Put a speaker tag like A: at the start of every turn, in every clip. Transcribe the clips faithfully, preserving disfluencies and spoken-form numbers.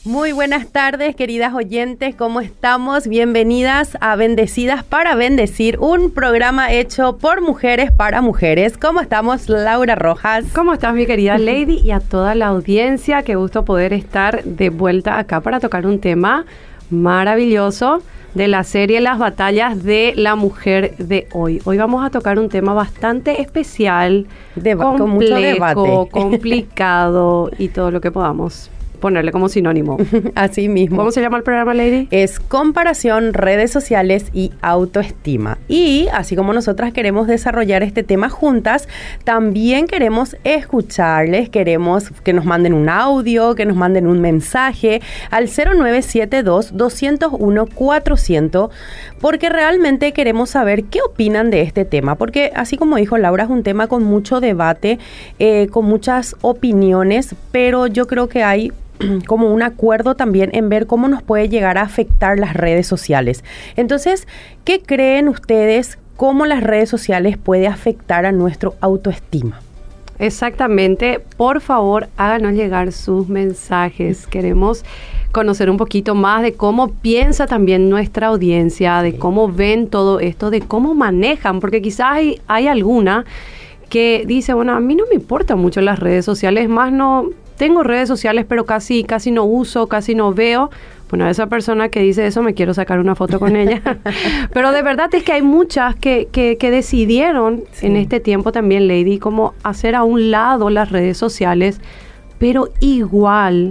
A: Muy buenas tardes, queridas oyentes, ¿cómo estamos? Bienvenidas a Bendecidas para Bendecir, un programa hecho por mujeres para mujeres. ¿Cómo estamos, Laura Rojas?
B: ¿Cómo estás, mi querida Lady? Y a toda la audiencia, qué gusto poder estar de vuelta acá para tocar un tema maravilloso de la serie Las batallas de la mujer de hoy. Hoy vamos a tocar un tema bastante especial,
A: Deba-
B: complejo,
A: con mucho debate.
B: complicado y todo lo que podamos ponerle como sinónimo.
A: Así mismo.
B: ¿Cómo se llama el programa, Lady?
A: Es comparación, redes sociales y autoestima. Y así como nosotras queremos desarrollar este tema juntas, también queremos escucharles, queremos que nos manden un audio, que nos manden un mensaje al cero nueve siete dos, dos cero uno, cuatrocientos, porque realmente queremos saber qué opinan de este tema, porque así como dijo Laura, es un tema con mucho debate, eh, con muchas opiniones, pero yo creo que hay como un acuerdo también en ver cómo nos puede llegar a afectar las redes sociales. Entonces, ¿qué creen ustedes cómo las redes sociales puede afectar a nuestro autoestima?
B: Exactamente. Por favor, háganos llegar sus mensajes. Queremos conocer un poquito más de cómo piensa también nuestra audiencia, de cómo ven todo esto, de cómo manejan, porque quizás hay, hay alguna que dice, bueno, a mí no me importan mucho las redes sociales, más no... Tengo redes sociales, pero casi casi no uso, casi no veo. Bueno, esa persona que dice eso, me quiero sacar una foto con ella. Pero de verdad es que hay muchas que, que, que decidieron sí. en este tiempo también, Lady, como hacer a un lado las redes sociales, pero igual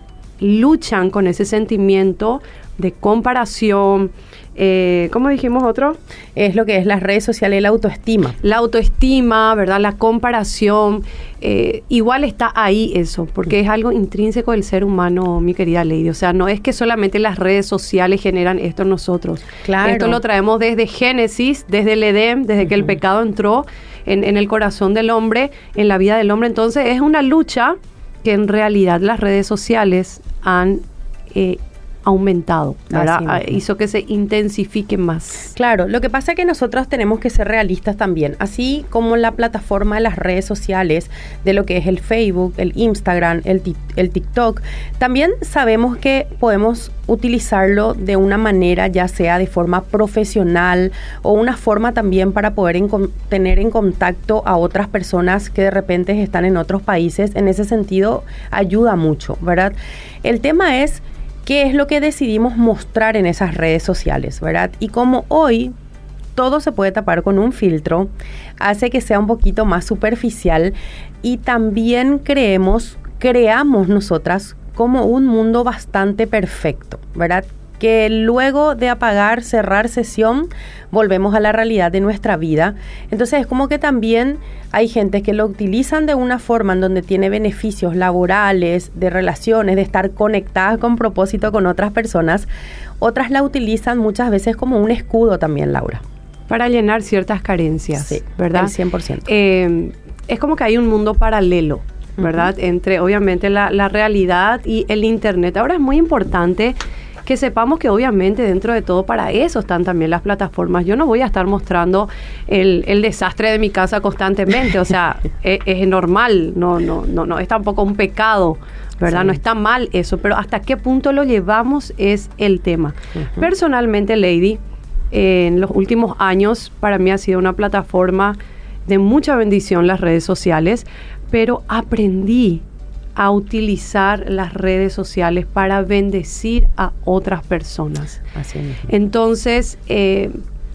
B: luchan con ese sentimiento de comparación. Eh, ¿Cómo dijimos otro?
A: Es lo que es las redes sociales y la autoestima.
B: La autoestima, ¿verdad? La comparación. Eh, igual está ahí eso, porque es algo intrínseco del ser humano, mi querida Lady. O sea, no es que solamente las redes sociales generan esto en nosotros.
A: Claro.
B: Esto lo traemos desde Génesis, desde el Edén, desde uh-huh. que el pecado entró en, en el corazón del hombre, en la vida del hombre. Entonces, es una lucha que en realidad las redes sociales han eh, aumentado, ¿verdad? Hizo que se intensifique más.
A: Claro, lo que pasa es que nosotros tenemos que ser realistas también, así como la plataforma de las redes sociales, de lo que es el Facebook, el Instagram, el, el TikTok, también sabemos que podemos utilizarlo de una manera, ya sea de forma profesional o una forma también para poder en, tener en contacto a otras personas que de repente están en otros países. En ese sentido, ayuda mucho, ¿verdad? El tema es qué es lo que decidimos mostrar en esas redes sociales, ¿verdad? Y como hoy todo se puede tapar con un filtro, hace que sea un poquito más superficial y también creemos, creamos nosotras como un mundo bastante perfecto, ¿verdad? Que luego de apagar, cerrar sesión, volvemos a la realidad de nuestra vida. Entonces es como que también hay gente que lo utilizan de una forma en donde tiene beneficios laborales, de relaciones, de estar conectadas con propósito con otras personas. Otras la utilizan muchas veces como un escudo también, Laura.
B: Para llenar ciertas carencias,
A: sí,
B: ¿verdad?
A: El cien por ciento.
B: Eh, es como que hay un mundo paralelo, ¿verdad? Uh-huh. Entre obviamente la, la realidad y el internet. Ahora es muy importante que sepamos que obviamente dentro de todo para eso están también las plataformas. Yo no voy a estar mostrando el, el desastre de mi casa constantemente, o sea, es, es normal, no, no, no, no, es tampoco un pecado, ¿verdad? Sí. No está mal eso, pero hasta qué punto lo llevamos es el tema. Uh-huh. Personalmente, Lady, eh, en los últimos años para mí ha sido una plataforma de mucha bendición las redes sociales, pero aprendí a utilizar las redes sociales para bendecir a otras personas.
A: Así mismo.
B: Entonces, eh,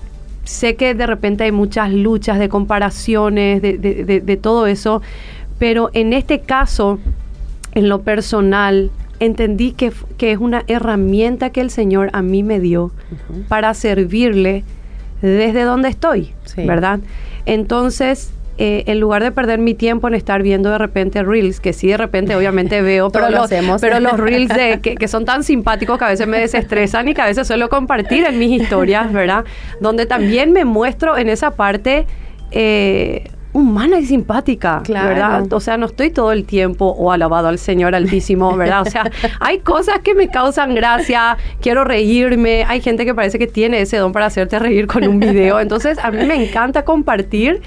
B: sé que de repente hay muchas luchas de comparaciones, de, de, de, de todo eso, pero en este caso, en lo personal, entendí que, que es una herramienta que el Señor a mí me dio uh-huh. para servirle desde donde estoy, sí. ¿verdad? Entonces, Eh, en lugar de perder mi tiempo en estar viendo de repente reels, que sí de repente obviamente veo, pero, los, pero los reels de, que, que son tan simpáticos que a veces me desestresan y que a veces suelo compartir en mis historias, ¿verdad? Donde también me muestro en esa parte eh, humana y simpática, claro. ¿verdad? O sea, no estoy todo el tiempo, o oh, alabado al Señor Altísimo, ¿verdad? O sea, hay cosas que me causan gracia, quiero reírme, hay gente que parece que tiene ese don para hacerte reír con un video, entonces a mí me encanta compartir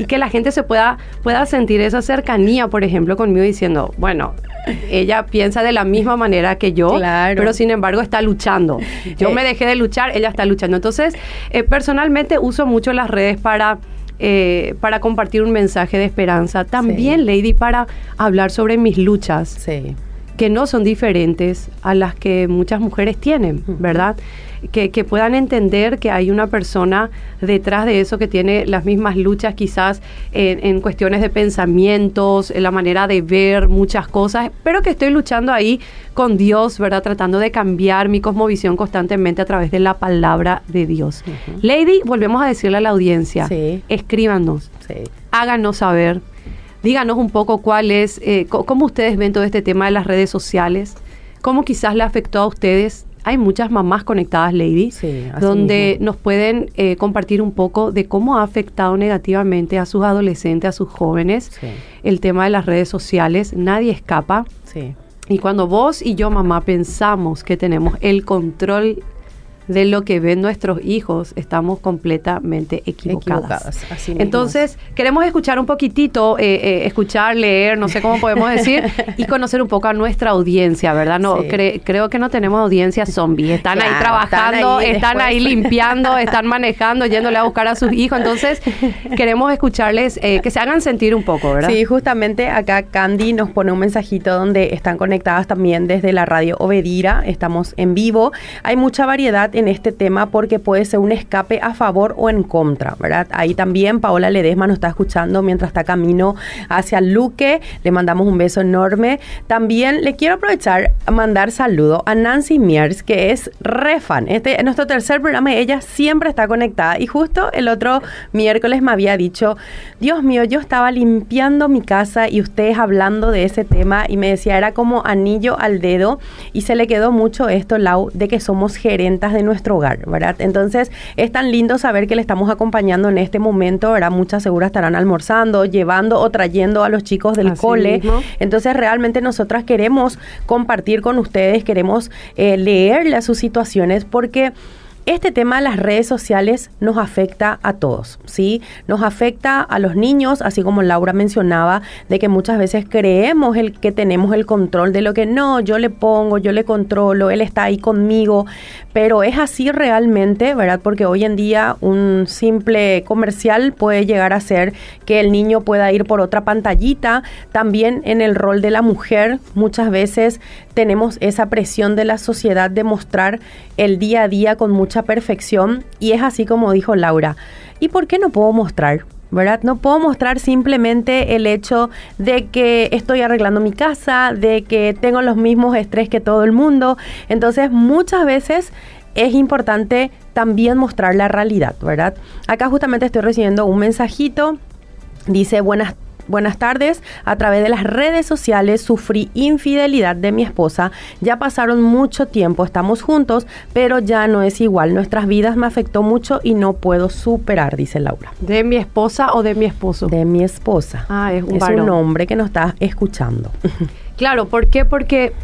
B: y que la gente se pueda, pueda sentir esa cercanía, por ejemplo, conmigo diciendo, bueno, ella piensa de la misma manera que yo, claro. pero sin embargo está luchando. Yo eh. me dejé de luchar, ella está luchando. Entonces, eh, personalmente uso mucho las redes para... Eh, para compartir un mensaje de esperanza. También, sí. Lady, para hablar sobre mis luchas, sí. que no son diferentes a las que muchas mujeres tienen, uh-huh. ¿verdad? Que, que puedan entender que hay una persona detrás de eso que tiene las mismas luchas quizás en, en cuestiones de pensamientos, en la manera de ver muchas cosas, pero que estoy luchando ahí con Dios, ¿verdad? Tratando de cambiar mi cosmovisión constantemente a través de la palabra de Dios. Uh-huh. Lady, volvemos a decirle a la audiencia, sí. escríbanos, sí. háganos saber, díganos un poco cuál es, eh, c- cómo ustedes ven todo este tema de las redes sociales, cómo quizás le afectó a ustedes. Hay muchas mamás conectadas, Lady, sí, donde mismo. nos pueden eh, compartir un poco de cómo ha afectado negativamente a sus adolescentes, a sus jóvenes, sí. el tema de las redes sociales. Nadie escapa. Sí. Y cuando vos y yo, mamá, pensamos que tenemos el control de lo que ven nuestros hijos, estamos completamente equivocadas. equivocadas así Entonces, mismo. queremos escuchar un poquitito, eh, eh, escuchar, leer, no sé cómo podemos decir, y conocer un poco a nuestra audiencia, ¿verdad? No, sí. cre- creo que no tenemos audiencia zombie. Están claro, ahí trabajando, están ahí, están ahí limpiando, están manejando, yéndole a buscar a sus hijos. Entonces, queremos escucharles, eh, que se hagan sentir un poco, ¿verdad?
A: Sí, justamente acá Candy nos pone un mensajito donde están conectadas también desde la radio Obedira. Estamos en vivo. Hay mucha variedad en este tema porque puede ser un escape a favor o en contra, ¿verdad? Ahí también Paola Ledesma nos está escuchando mientras está camino hacia Luque. Le mandamos un beso enorme. También le quiero aprovechar a mandar saludo a Nancy Miers, que es re fan. Este es nuestro tercer programa y ella siempre está conectada. Y justo el otro miércoles me había dicho, Dios mío, yo estaba limpiando mi casa y ustedes hablando de ese tema y me decía, era como anillo al dedo, y se le quedó mucho esto, Lau, de que somos gerentas de nuestro hogar, ¿verdad? Entonces, es tan lindo saber que le estamos acompañando en este momento, ¿verdad? Muchas seguras estarán almorzando, llevando o trayendo a los chicos del Así cole. Mismo. Entonces, realmente nosotras queremos compartir con ustedes, queremos eh, leerle a sus situaciones, porque este tema de las redes sociales nos afecta a todos, ¿sí? Nos afecta a los niños, así como Laura mencionaba, de que muchas veces creemos el que tenemos el control de lo que no, yo le pongo, yo le controlo, él está ahí conmigo, pero es así realmente, ¿verdad? Porque hoy en día un simple comercial puede llegar a ser que el niño pueda ir por otra pantallita. También en el rol de la mujer, muchas veces tenemos esa presión de la sociedad de mostrar el día a día con mucha perfección, y es así como dijo Laura. ¿Y por qué no puedo mostrar? ¿Verdad? No puedo mostrar simplemente el hecho de que estoy arreglando mi casa, de que tengo los mismos estrés que todo el mundo. Entonces, muchas veces es importante también mostrar la realidad, ¿verdad? Acá justamente estoy recibiendo un mensajito. Dice, buenas Buenas tardes, a través de las redes sociales sufrí infidelidad de mi esposa, ya pasaron mucho tiempo, estamos juntos, pero ya no es igual, nuestras vidas me afectó mucho y no puedo superar, dice Laura.
B: ¿De mi esposa o de mi esposo?
A: De mi esposa.
B: Ah, es un
A: Es
B: varón.
A: un hombre que nos está escuchando.
B: Claro, ¿por qué? Porque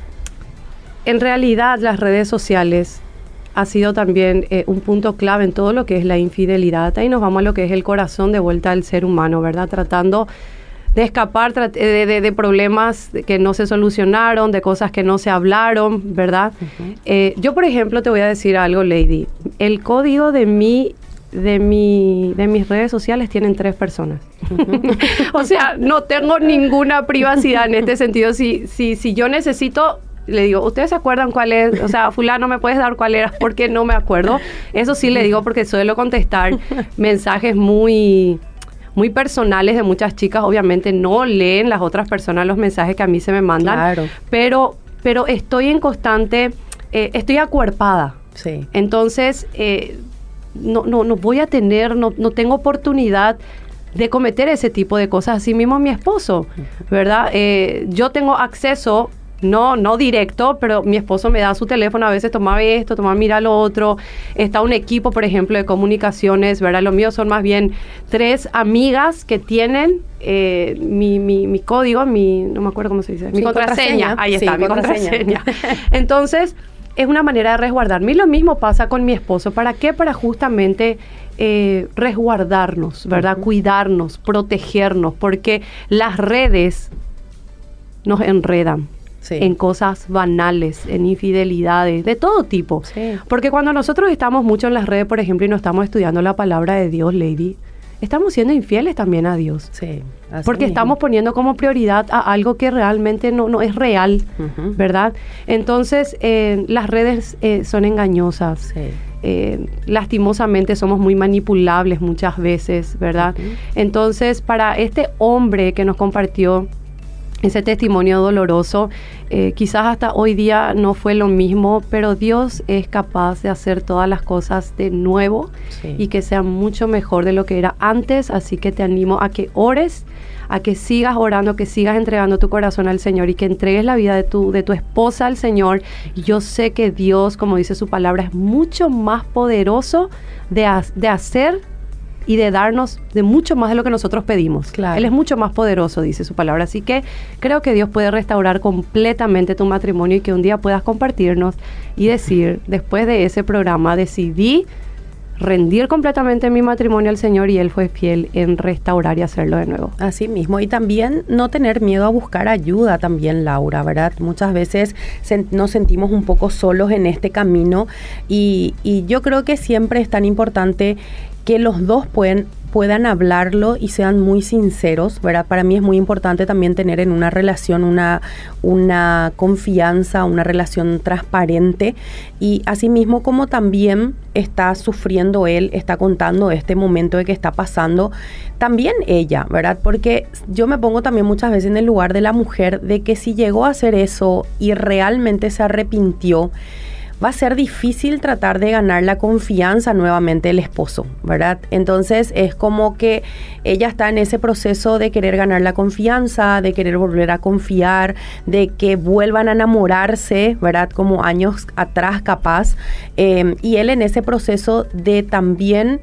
B: en realidad las redes sociales ha sido también eh, un punto clave en todo lo que es la infidelidad. Ahí nos vamos a lo que es el corazón de vuelta al ser humano, ¿verdad? Tratando de escapar de, de, de problemas que no se solucionaron, de cosas que no se hablaron, ¿verdad? Uh-huh. Eh, yo, por ejemplo, te voy a decir algo, Lady. El código de mi, de mi, de mis redes sociales tienen tres personas. Uh-huh. O sea, no tengo ninguna privacidad en este sentido. Si, si, si yo necesito, le digo, ¿ustedes se acuerdan cuál es? O sea, fulano, ¿me puedes dar cuál era? Porque no me acuerdo. Eso sí le digo porque suelo contestar mensajes muy... muy personales de muchas chicas. Obviamente no leen las otras personas los mensajes que a mí se me mandan, claro. pero, pero estoy en constante, eh, estoy acuerpada. Sí. Entonces, eh, no, no, no voy a tener, no, no tengo oportunidad de cometer ese tipo de cosas. Así mismo mi esposo, ¿verdad? Eh, yo tengo acceso... No, no directo, pero mi esposo me da su teléfono, a veces tomaba esto, tomaba mira lo otro. Está un equipo, por ejemplo, de comunicaciones, ¿verdad? Lo mío son más bien tres amigas que tienen eh, mi, mi, mi código, mi, no me acuerdo cómo se dice, mi
A: sí,
B: contraseña. contraseña. Ahí está, sí, mi contraseña.
A: contraseña.
B: Entonces, es una manera de resguardarme. Y lo mismo pasa con mi esposo. ¿Para qué? Para justamente eh, resguardarnos, ¿verdad?
A: Uh-huh.
B: Cuidarnos, protegernos, porque las redes nos enredan. Sí. En cosas banales, en infidelidades, de todo tipo. Sí. Porque cuando nosotros estamos mucho en las redes, por ejemplo, y no estamos estudiando la palabra de Dios, Lady, estamos siendo infieles también a Dios. Sí, porque mismo. Estamos poniendo como prioridad a algo que realmente no, no es real, uh-huh. ¿verdad? Entonces, eh, las redes eh, son engañosas. Sí. Eh, lastimosamente somos muy manipulables muchas veces, ¿verdad? Uh-huh. Entonces, para este hombre que nos compartió ese testimonio doloroso, eh, quizás hasta hoy día no fue lo mismo, pero Dios es capaz de hacer todas las cosas de nuevo, sí. y que sea mucho mejor de lo que era antes, así que te animo a que ores, a que sigas orando, que sigas entregando tu corazón al Señor y que entregues la vida de tu, de tu esposa al Señor. Y yo sé que Dios, como dice su palabra, es mucho más poderoso de, de hacer y de darnos de mucho más de lo que nosotros pedimos. Claro. Él es mucho más poderoso, dice su palabra. Así que creo que Dios puede restaurar completamente tu matrimonio y que un día puedas compartirnos y decir, después de ese programa, decidí rendir completamente mi matrimonio al Señor y Él fue fiel en restaurar y hacerlo de nuevo.
A: Así mismo. Y también no tener miedo a buscar ayuda también, Laura, ¿verdad? Muchas veces se, nos sentimos un poco solos en este camino y, y yo creo que siempre es tan importante que los dos pueden, puedan hablarlo y sean muy sinceros, ¿verdad? Para mí es muy importante también tener en una relación una, una confianza, una relación transparente y asimismo como también está sufriendo él, está contando este momento de que está pasando, también ella, ¿verdad? Porque yo me pongo también muchas veces en el lugar de la mujer de que si llegó a hacer eso y realmente se arrepintió, va a ser difícil tratar de ganar la confianza nuevamente del esposo, ¿verdad? Entonces es como que ella está en ese proceso de querer ganar la confianza, de querer volver a confiar, de que vuelvan a enamorarse, ¿verdad? Como años atrás capaz. Eh, y él en ese proceso de también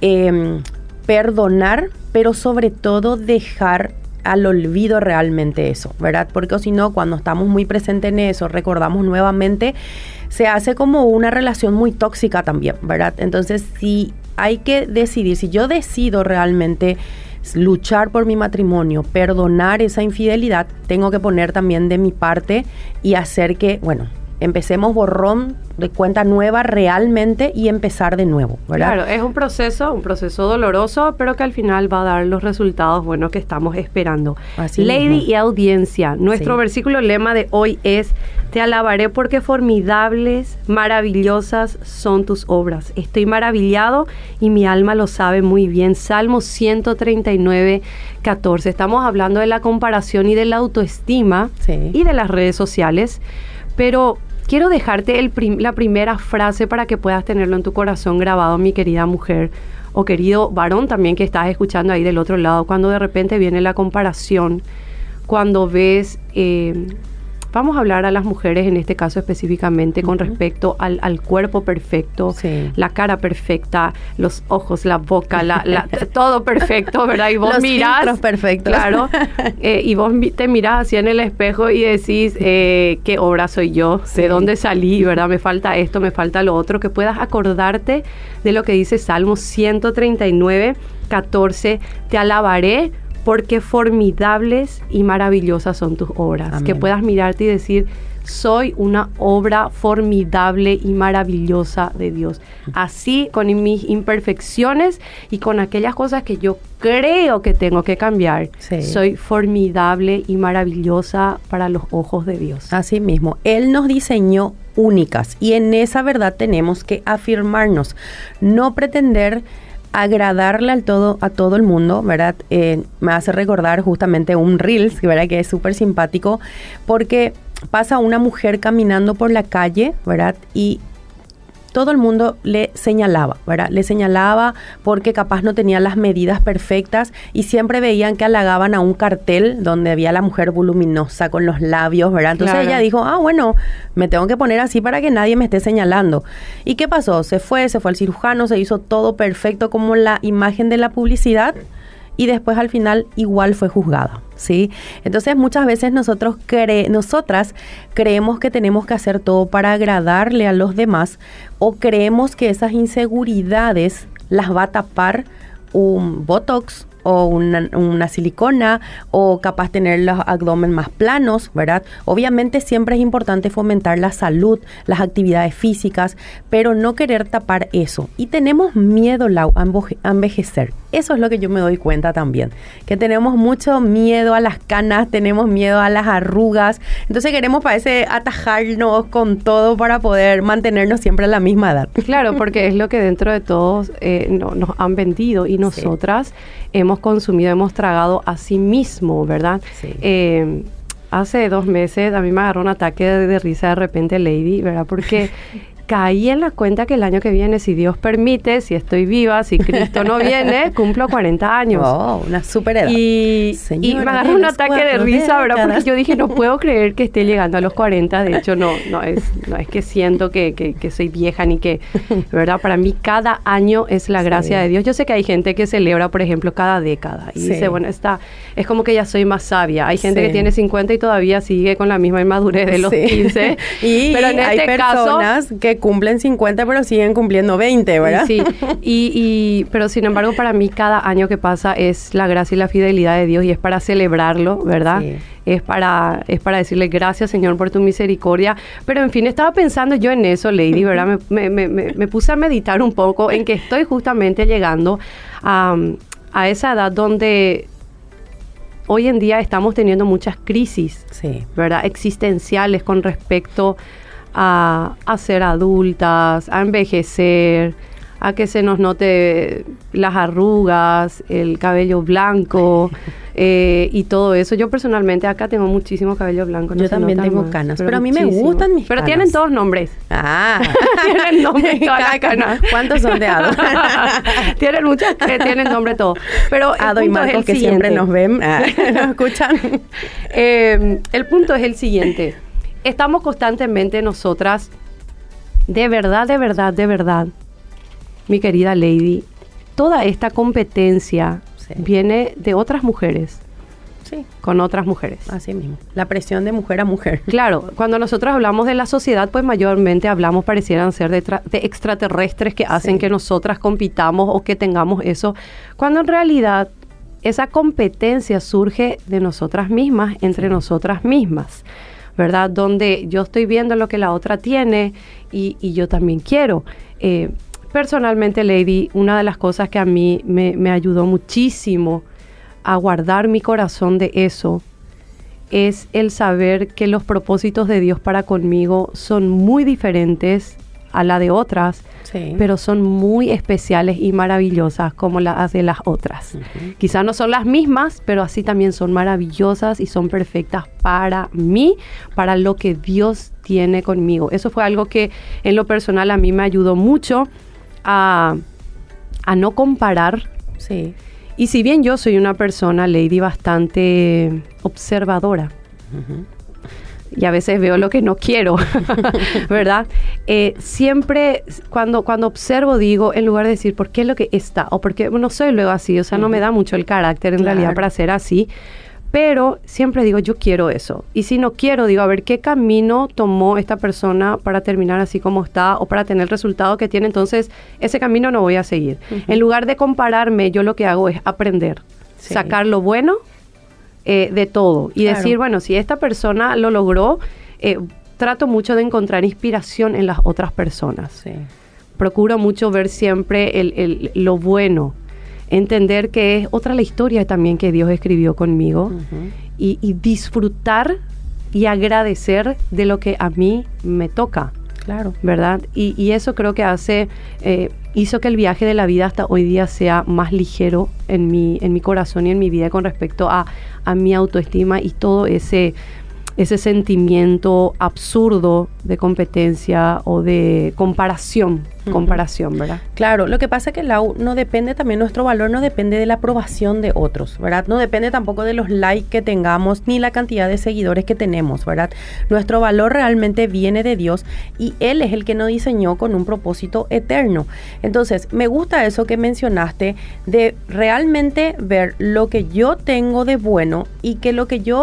A: eh, perdonar, pero sobre todo dejar al olvido realmente eso, ¿verdad? Porque si no, cuando estamos muy presentes en eso, recordamos nuevamente, se hace como una relación muy tóxica también, ¿verdad? Entonces, si hay que decidir, si yo decido realmente luchar por mi matrimonio, perdonar esa infidelidad, tengo que poner también de mi parte y hacer que, bueno, empecemos borrón de cuenta nueva realmente y empezar de nuevo, ¿verdad?
B: Claro, es un proceso, un proceso doloroso, pero que al final va a dar los resultados buenos que estamos esperando. Así Lady mismo. Y audiencia, nuestro sí. versículo lema de hoy es: te alabaré porque formidables, maravillosas son tus obras. Estoy maravillado y mi alma lo sabe muy bien. Salmo ciento treinta y nueve, catorce. Estamos hablando de la comparación y de la autoestima sí. y de las redes sociales, pero quiero dejarte el prim- la primera frase para que puedas tenerlo en tu corazón grabado, mi querida mujer, o querido varón también que estás escuchando ahí del otro lado, cuando de repente viene la comparación, cuando ves, eh, vamos a hablar a las mujeres en este caso específicamente con uh-huh. respecto al, al cuerpo perfecto, sí. la cara perfecta, los ojos, la boca, la, la, todo perfecto, ¿verdad? Y vos
A: los
B: mirás,
A: filtros perfectos.
B: Claro, eh, y vos te mirás así en el espejo y decís, eh, ¿qué obra soy yo? Sí. ¿De dónde salí? ¿Verdad? Me falta esto, me falta lo otro, que puedas acordarte de lo que dice Salmo ciento treinta y nueve, catorce, te alabaré porque formidables y maravillosas son tus obras. Amén. Que puedas mirarte y decir, soy una obra formidable y maravillosa de Dios. Así, con mis imperfecciones y con aquellas cosas que yo creo que tengo que cambiar, sí. soy formidable y maravillosa para los ojos de Dios.
A: Así mismo, Él nos diseñó únicas y en esa verdad tenemos que afirmarnos, no pretender agradarle al todo, a todo el mundo, ¿verdad? Eh, me hace recordar justamente un Reels, ¿verdad? Que es súper simpático, porque pasa una mujer caminando por la calle, ¿verdad? Y todo el mundo le señalaba, ¿verdad? Le señalaba porque capaz no tenía las medidas perfectas y siempre veían que halagaban a un cartel donde había la mujer voluminosa con los labios, ¿verdad? Entonces claro. ella dijo, ah, bueno, me tengo que poner así para que nadie me esté señalando. ¿Y qué pasó? Se fue, se fue al cirujano, se hizo todo perfecto como la imagen de la publicidad y después al final igual fue juzgada, ¿sí? Entonces muchas veces nosotros cre- nosotras creemos que tenemos que hacer todo para agradarle a los demás o creemos que esas inseguridades las va a tapar un Botox o una, una silicona, o capaz tener los abdomen más planos, ¿verdad? Obviamente siempre es importante fomentar la salud, las actividades físicas, pero no querer tapar eso. Y tenemos miedo, Lau, a envejecer. Eso es lo que yo me doy cuenta también, que tenemos mucho miedo a las canas, tenemos miedo a las arrugas, entonces queremos, parece, atajarnos con todo para poder mantenernos siempre a la misma edad.
B: Claro, porque es lo que dentro de todos eh, no, nos han vendido, y nosotras sí. hemos consumido, hemos tragado a sí mismo, ¿verdad? Sí. Eh, hace dos meses a mí me agarró un ataque de, de risa de repente, Lady, ¿verdad? Porque caí en la cuenta que el año que viene, si Dios permite, si estoy viva, si Cristo no viene, cumplo cuarenta años.
A: Oh, una super edad.
B: Y, y me agarró un ataque de risa, ¿verdad? Porque yo dije, no puedo creer que esté llegando a los cuarenta. De hecho, no, no es, no es que siento que, que, que soy vieja ni que, ¿verdad? Para mí cada año es la gracia sí. de Dios. Yo sé que hay gente que celebra, por ejemplo, cada década y sí. dice, bueno, está, es como que ya soy más sabia. Hay gente sí. que tiene cincuenta y todavía sigue con la misma inmadurez de los sí. quince.
A: Y pero en hay este personas caso, que cumplen cincuenta pero siguen cumpliendo veinte, ¿verdad?
B: Sí, y, y, pero sin embargo para mí cada año que pasa es la gracia y la fidelidad de Dios, y es para celebrarlo, ¿verdad? Sí. Es para, es para decirle gracias, Señor, por tu misericordia. Pero en fin, estaba pensando yo en eso, Lady, ¿verdad? Me, me, me, me puse a meditar un poco en que estoy justamente llegando a, a esa edad donde hoy en día estamos teniendo muchas crisis, sí. ¿verdad? Existenciales con respecto A, a ser adultas, a envejecer, a que se nos note las arrugas, el cabello blanco eh, y todo eso. Yo personalmente acá tengo muchísimo cabello blanco. No
A: Yo también tengo más, canas, pero, pero a mí muchísimo. me gustan mis
B: pero
A: canas.
B: Pero tienen todos nombres.
A: Ah.
B: Tienen nombres todas las canas.
A: ¿Cuántos son de Ado?
B: Tienen muchas, eh, tienen nombre todo. Pero
A: Ado y Marco, que siguiente. siempre nos ven, ah, nos escuchan.
B: Eh, el punto es el siguiente. Estamos constantemente nosotras, de verdad, de verdad, de verdad, mi querida Lady, toda esta competencia sí. viene de otras mujeres. Sí. Con otras mujeres.
A: Así mismo. La presión de mujer a mujer.
B: Claro, cuando nosotros hablamos de la sociedad, pues mayormente hablamos, parecieran ser de, tra- de extraterrestres que hacen sí. que nosotras compitamos o que tengamos eso, cuando en realidad esa competencia surge de nosotras mismas, entre sí. nosotras mismas, ¿verdad? Donde yo estoy viendo lo que la otra tiene y, y yo también quiero. Eh, personalmente, Lady, una de las cosas que a mí me, me ayudó muchísimo a guardar mi corazón de eso es el saber que los propósitos de Dios para conmigo son muy diferentes a la de otras, sí. pero son muy especiales y maravillosas como las de las otras. Uh-huh. Quizás no son las mismas, pero así también son maravillosas y son perfectas para mí, para lo que Dios tiene conmigo. Eso fue algo que en lo personal a mí me ayudó mucho a, a no comparar.
A: Sí.
B: Y si bien yo soy una persona, Lady, bastante observadora, uh-huh. y a veces veo lo que no quiero, ¿verdad? Eh, siempre cuando, cuando observo digo, en lugar de decir, ¿por qué es lo que está? O porque no soy luego así, o sea, uh-huh. no me da mucho el carácter en claro. realidad para ser así, pero siempre digo, yo quiero eso. Y si no quiero, digo, a ver, ¿qué camino tomó esta persona para terminar así como está o para tener el resultado que tiene? Entonces, ese camino no voy a seguir. Uh-huh. En lugar de compararme, yo lo que hago es aprender, sí. sacar lo bueno Eh, de todo y claro. decir, bueno, si esta persona lo logró, eh, trato mucho de encontrar inspiración en las otras personas.
A: Sí.
B: Procuro mucho ver siempre el, el, lo bueno, entender que es otra la historia también que Dios escribió conmigo uh-huh. y, y disfrutar y agradecer de lo que a mí me toca.
A: Claro.
B: ¿Verdad? Y, y eso creo que hace, eh, hizo que el viaje de la vida hasta hoy día sea más ligero en mi, en mi corazón y en mi vida con respecto a, a mi autoestima y todo ese, ese sentimiento absurdo de competencia o de comparación, uh-huh. comparación, ¿verdad?
A: Claro, lo que pasa es que Lau, no depende también, nuestro valor no depende de la aprobación de otros, ¿verdad? No depende tampoco de los likes que tengamos ni la cantidad de seguidores que tenemos, ¿verdad? Nuestro valor realmente viene de Dios y Él es el que nos diseñó con un propósito eterno. Entonces, me gusta eso que mencionaste de realmente ver lo que yo tengo de bueno y que lo que yo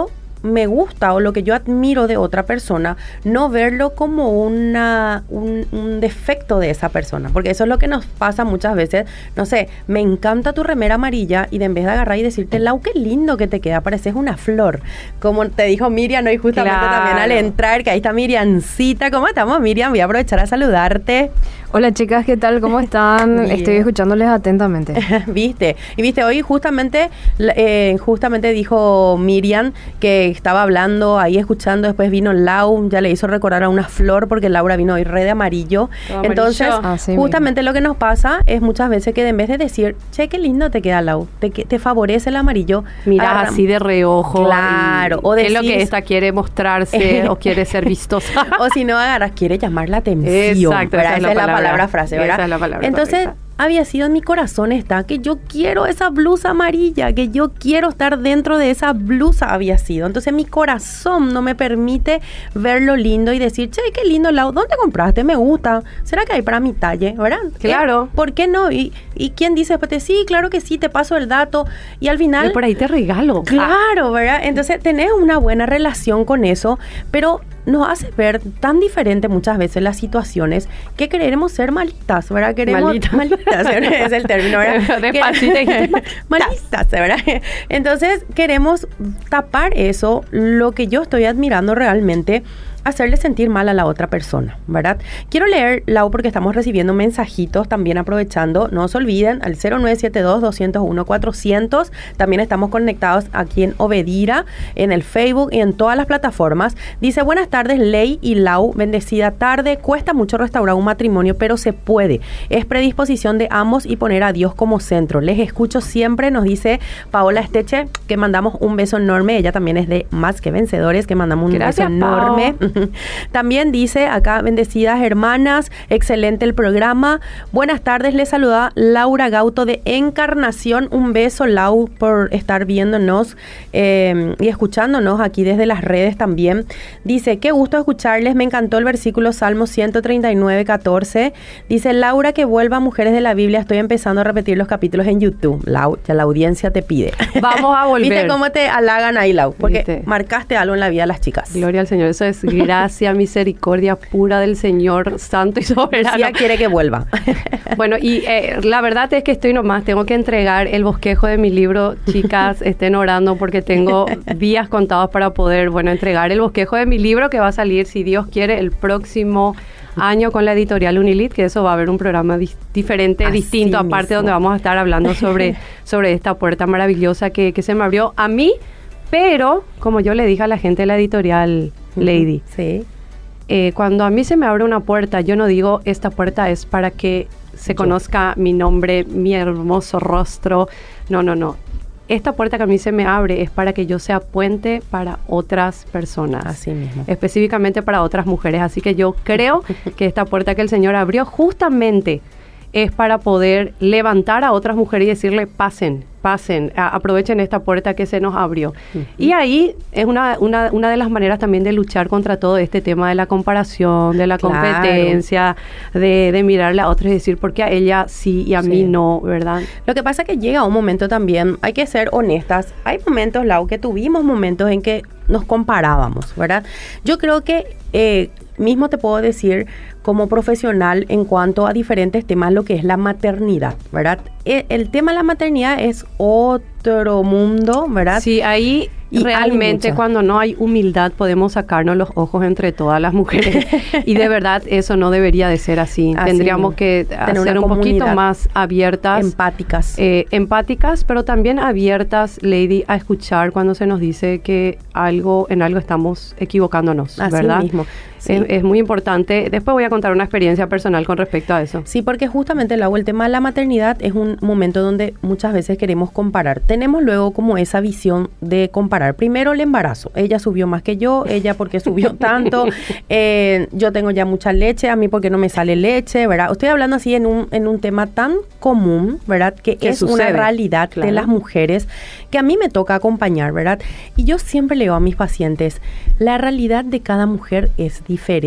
A: me gusta o lo que yo admiro de otra persona, no verlo como una, un, un defecto de esa persona, porque eso es lo que nos pasa muchas veces. No sé, me encanta tu remera amarilla y de en vez de agarrar y decirte, Lau, qué lindo que te queda, pareces una flor, como te dijo Miriam hoy justamente
B: claro.
A: también al entrar, que ahí está Miriamcita. ¿Cómo estamos, Miriam? Voy a aprovechar a saludarte.
C: Hola chicas, ¿qué tal? ¿Cómo están?
A: Bien.
C: Estoy escuchándoles atentamente.
A: ¿Viste? Y viste, hoy justamente eh, justamente dijo Miriam que estaba hablando ahí, escuchando, después vino Lau, ya le hizo recordar a una flor porque Laura vino hoy re de amarillo.
B: Todo
A: Entonces,
B: amarillo.
C: Así
A: justamente mismo. Lo que nos pasa es muchas veces que en vez de decir, che, qué lindo te queda, Lau, te, te favorece el amarillo.
B: Mirás
A: agarra,
B: así de reojo.
A: Claro.
B: Y,
A: O
B: ¿qué
A: decís,
B: es lo que esta quiere mostrarse o quiere ser vistosa?
A: o si no agarras, quiere llamar la atención.
B: Exacto,
A: ¿verdad?
B: esa es la
A: Esa es la
B: palabra.
A: palabra frase, ¿verdad?
B: Esa es la palabra
A: Entonces,
B: correcta.
A: había sido en mi corazón está que yo quiero esa blusa amarilla, que yo quiero estar dentro de esa blusa había sido. Entonces mi corazón no me permite ver lo lindo y decir, che, qué lindo, Lau, ¿dónde compraste? Me gusta. ¿Será que hay para mi talle? ¿Verdad?
B: Claro.
A: ¿Eh? ¿Por qué no? ¿Y, y quién dice después? Te, sí, claro que sí, te paso el dato. Y al final...
B: Y por ahí te regalo.
A: Claro, ¿verdad? Entonces tenés una buena relación con eso, pero nos hace ver tan diferente muchas veces las situaciones que queremos ser malitas, ¿verdad? Queremos
B: Malitas.
A: malitas, ¿verdad? Es el término, ¿verdad?
B: Despacito dijiste,
A: malitas, ¿verdad? Entonces queremos tapar eso, lo que yo estoy admirando realmente, hacerle sentir mal a la otra persona, ¿verdad? Quiero leer, Lau, porque estamos recibiendo mensajitos también aprovechando. No se olviden, al cero nueve siete dos, dos cero uno, cuatrocientos. También estamos conectados aquí en Obedira, en el Facebook y en todas las plataformas. Dice, buenas tardes, Ley y Lau, bendecida tarde. Cuesta mucho restaurar un matrimonio, pero se puede. Es predisposición de ambos y poner a Dios como centro. Les escucho siempre, nos dice Paola Esteche, que mandamos un beso enorme. Ella también es de Más que Vencedores, que mandamos un
B: Gracias,
A: beso enorme.
B: Pao.
A: También dice acá, bendecidas hermanas, excelente el programa. Buenas tardes, les saluda Laura Gauto de Encarnación. Un beso, Lau, por estar viéndonos eh, y escuchándonos aquí desde las redes también. Dice, qué gusto escucharles, me encantó el versículo Salmo ciento treinta y nueve, catorce. Dice, Laura, que vuelva Mujeres de la Biblia, estoy empezando a repetir los capítulos en YouTube. Lau, ya la audiencia te pide.
B: Vamos a volver.
A: ¿Viste cómo te halagan ahí, Lau? Porque
B: ¿Viste?
A: Marcaste algo en la vida de las chicas.
B: Gloria al Señor. Eso es gracia, misericordia pura del Señor Santo y Soberano.
A: Lucía quiere que vuelva.
B: Bueno, y eh, la verdad es que estoy nomás, tengo que entregar el bosquejo de mi libro. Chicas, estén orando porque tengo días contados para poder, bueno, entregar el bosquejo de mi libro que va a salir, si Dios quiere, el próximo año con la editorial Unilit, que eso va a haber un programa dis- diferente,
A: Así
B: distinto, aparte
A: mismo.
B: donde vamos a estar hablando sobre, sobre esta puerta maravillosa que, que se me abrió a mí, pero como yo le dije a la gente de la editorial Lady,
A: Sí.
B: Eh, cuando a mí se me abre una puerta, yo no digo esta puerta es para que se
A: Yo.
B: conozca mi nombre, mi hermoso rostro. No, no, no. Esta puerta que a mí se me abre es para que yo sea puente para otras personas.
A: Así mismo.
B: Específicamente para otras mujeres. Así que yo creo que esta puerta que el Señor abrió justamente es para poder levantar a otras mujeres y decirle, pasen, pasen, a- aprovechen esta puerta que se nos abrió.
A: Uh-huh.
B: Y ahí es una, una, una de las maneras también de luchar contra todo este tema de la comparación, de la
A: Claro.
B: competencia, de, de mirarle a otros y decir, ¿por qué a ella sí y a
A: Sí.
B: mí no? ¿Verdad?
A: Lo que pasa es que llega un momento también, hay que ser honestas, hay momentos, Lau, que tuvimos momentos en que nos comparábamos, ¿verdad? Yo creo que eh, mismo te puedo decir como profesional en cuanto a diferentes temas, lo que es la maternidad, ¿verdad? El, el tema de la maternidad es otro mundo, ¿verdad?
B: Sí, ahí
A: Y hay
B: realmente
A: mucha.
B: cuando no hay humildad podemos sacarnos los ojos entre todas las mujeres. Y de verdad eso no debería de ser así.
A: Así
B: Tendríamos
A: mismo.
B: que
A: Tener
B: ser
A: una
B: un poquito
A: comunidad
B: más abiertas.
A: Empáticas.
B: Eh, empáticas, pero también abiertas, Lady, a escuchar cuando se nos dice que algo en algo estamos equivocándonos,
A: Así
B: ¿verdad?
A: mismo. Sí.
B: Es, es muy importante. Después voy a contar una experiencia personal con respecto a eso.
A: Sí, porque justamente, Lau, el tema de la maternidad es un momento donde muchas veces queremos comparar. Tenemos luego como esa visión de comparar. Primero el embarazo. Ella subió más que yo, ella porque subió tanto, eh, yo tengo ya mucha leche, a mí porque no me sale leche, ¿verdad? Estoy hablando así en un, en un tema tan común, ¿verdad? Que
B: Que
A: es
B: sucede,
A: una realidad
B: claro.
A: de las mujeres que a mí me toca acompañar, ¿verdad? Y yo siempre le digo a mis pacientes, la realidad de cada mujer es diferente.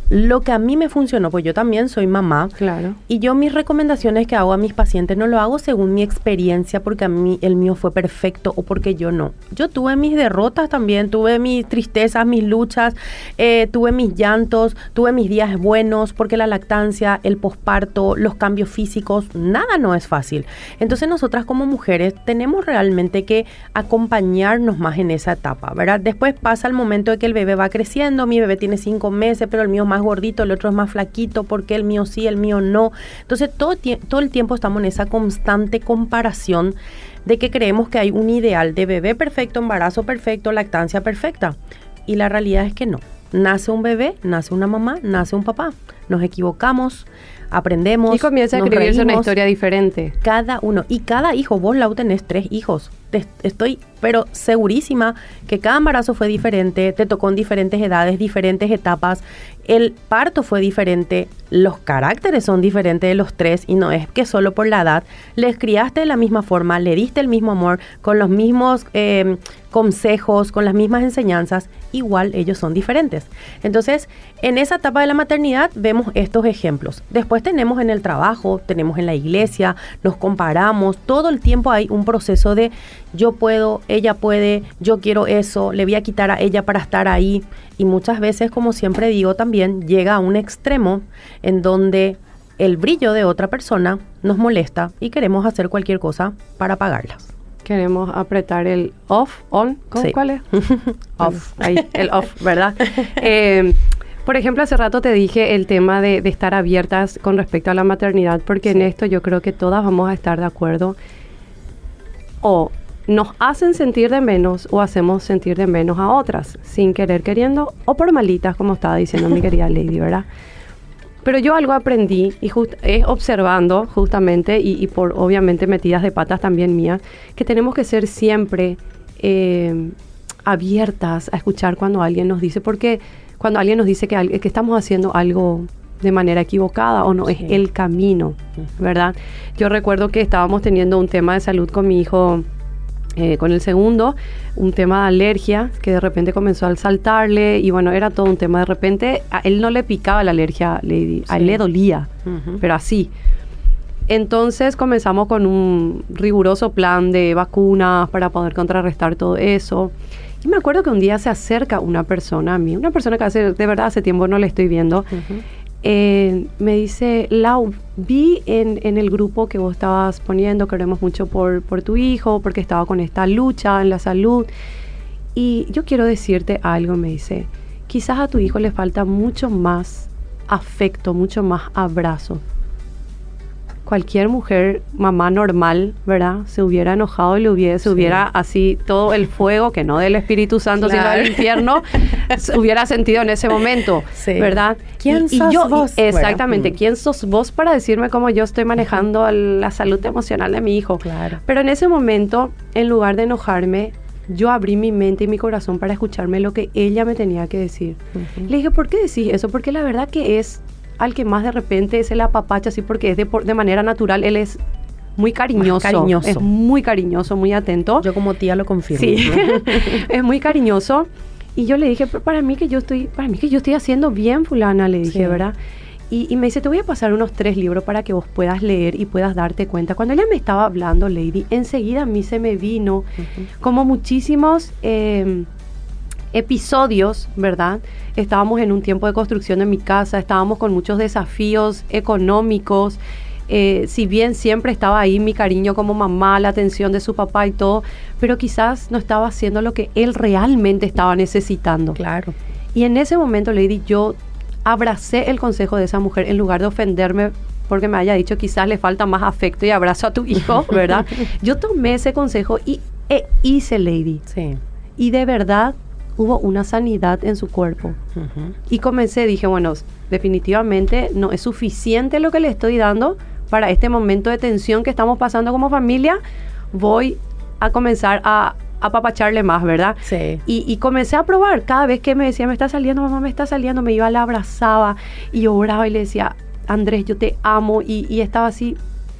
A: lo que a mí me funcionó, pues yo también soy mamá.
B: Claro.
A: Y yo mis recomendaciones que hago a mis pacientes no lo hago según mi experiencia porque a mí el mío fue perfecto o porque yo no. Yo tuve mis derrotas también, tuve mis tristezas, mis luchas, eh, tuve mis llantos, tuve mis días buenos porque la lactancia, el posparto, los cambios físicos, nada no es fácil. Entonces nosotras como mujeres tenemos realmente que acompañarnos más en esa etapa, ¿verdad? Después pasa el momento de que el bebé va creciendo, mi bebé tiene cinco meses, pero el mío más gordito, el otro es más flaquito, porque el mío sí, el mío no. Entonces todo, todo el tiempo estamos en esa constante comparación de que creemos que hay un ideal de bebé perfecto, embarazo perfecto, lactancia perfecta. Y la realidad es que no. Nace un bebé, nace una mamá, nace un papá. Nos equivocamos, aprendemos.
B: Y comienza a escribirse una historia diferente.
A: Cada uno. Y cada hijo, vos, Lau, tenés tres hijos. Te, estoy, pero segurísima que cada embarazo fue diferente, te tocó en diferentes edades, diferentes etapas. El parto fue diferente, los caracteres son diferentes de los tres y no es que solo por la edad. Les criaste de la misma forma, le diste el mismo amor, con los mismos eh, consejos, con las mismas enseñanzas, igual ellos son diferentes. Entonces, en esa etapa de la maternidad vemos estos ejemplos. Después tenemos en el trabajo, tenemos en la iglesia, nos comparamos, todo el tiempo hay un proceso de yo puedo, ella puede, yo quiero eso, le voy a quitar a ella para estar ahí. Y muchas veces, como siempre digo también, llega a un extremo en donde el brillo de otra persona nos molesta y queremos hacer cualquier cosa para apagarlas.
B: Queremos apretar el off, on,
A: Sí.
B: ¿cuál es?
A: Off.
B: Ahí, el off, ¿verdad? eh, por ejemplo, hace rato te dije el tema de, de estar abiertas con respecto a la maternidad, porque
A: Sí.
B: en esto yo creo que todas vamos a estar de acuerdo. O nos hacen sentir de menos o hacemos sentir de menos a otras, sin querer queriendo, o por malitas, como estaba diciendo mi querida Lady, ¿verdad? Pero yo algo aprendí, y just, es observando justamente, y, y por obviamente metidas de patas también mías, que tenemos que ser siempre eh, abiertas a escuchar cuando alguien nos dice, porque cuando alguien nos dice que, al- que estamos haciendo algo de manera equivocada o no
A: Sí.
B: es el camino, ¿verdad? Yo recuerdo que estábamos teniendo un tema de salud con mi hijo, eh, con el segundo, un tema de alergia que de repente comenzó a saltarle y bueno, era todo un tema. De repente a él no le picaba la alergia, Lady, a él
A: Sí.
B: le dolía,
A: Ujú.
B: pero así. Entonces comenzamos con un riguroso plan de vacunas para poder contrarrestar todo eso. Y me acuerdo que un día se acerca una persona a mí, una persona que hace, de verdad hace tiempo no le estoy viendo,
A: Ujú.
B: eh, me dice, Lau, vi en, en el grupo que vos estabas poniendo, queremos mucho por, por tu hijo, porque estaba con esta lucha en la salud. Y yo quiero decirte algo, me dice, quizás a tu hijo le falta mucho más afecto, mucho más abrazo. Cualquier mujer, mamá normal, ¿verdad? Se hubiera enojado y le hubiera, se
A: Sí.
B: hubiera así todo el fuego, que no del Espíritu Santo,
A: Claro.
B: sino del infierno, se hubiera sentido en ese momento,
A: Sí.
B: ¿verdad?
A: ¿Quién
B: Y- y
A: sos
B: yo-
A: vos?
B: Exactamente,
A: Bueno, mm.
B: ¿quién sos vos para decirme cómo yo estoy manejando la salud emocional de mi hijo?
A: Claro.
B: Pero en ese momento, en lugar de enojarme, yo abrí mi mente y mi corazón para escucharme lo que ella me tenía que decir.
A: Ujú.
B: Le dije, ¿por qué decís eso? Porque la verdad que es al que más de repente se le apapacha así, porque es de, por- de manera natural, él es muy cariñoso.
A: cariñoso.
B: Es muy cariñoso, muy atento.
A: Yo como tía lo confirmo.
B: Sí, es muy cariñoso. Y yo le dije, "Pero para mí que yo estoy, para mí que yo estoy haciendo bien, fulana", le dije,
A: Sí.
B: ¿verdad? Y, y me dice, te voy a pasar unos tres libros para que vos puedas leer y puedas darte cuenta. Cuando ella me estaba hablando, Lady, enseguida a mí se me vino
A: Ujú.
B: como muchísimos eh, episodios, ¿verdad? Estábamos en un tiempo de construcción en mi casa, estábamos con muchos desafíos económicos. Eh, si bien siempre estaba ahí mi cariño como mamá, la atención de su papá y todo, pero quizás no estaba haciendo lo que él realmente estaba necesitando.
A: Claro.
B: Y en ese momento, Lady, yo abracé el consejo de esa mujer en lugar de ofenderme porque me haya dicho quizás le falta más afecto y abrazo a tu hijo, ¿verdad? Yo tomé ese consejo y e hice, Lady.
A: Sí.
B: Y de verdad hubo una sanidad en su cuerpo.
A: Ujú.
B: Y comencé, dije, bueno, definitivamente no es suficiente lo que le estoy dando para este momento de tensión que estamos pasando como familia. Voy a comenzar a apapacharle más, ¿verdad?
A: Sí.
B: Y, y comencé a probar. Cada vez que me decía, me está saliendo, mamá, me está saliendo, me iba, la abrazaba y yo oraba y le decía, Andrés, yo te amo. Y, y estaba así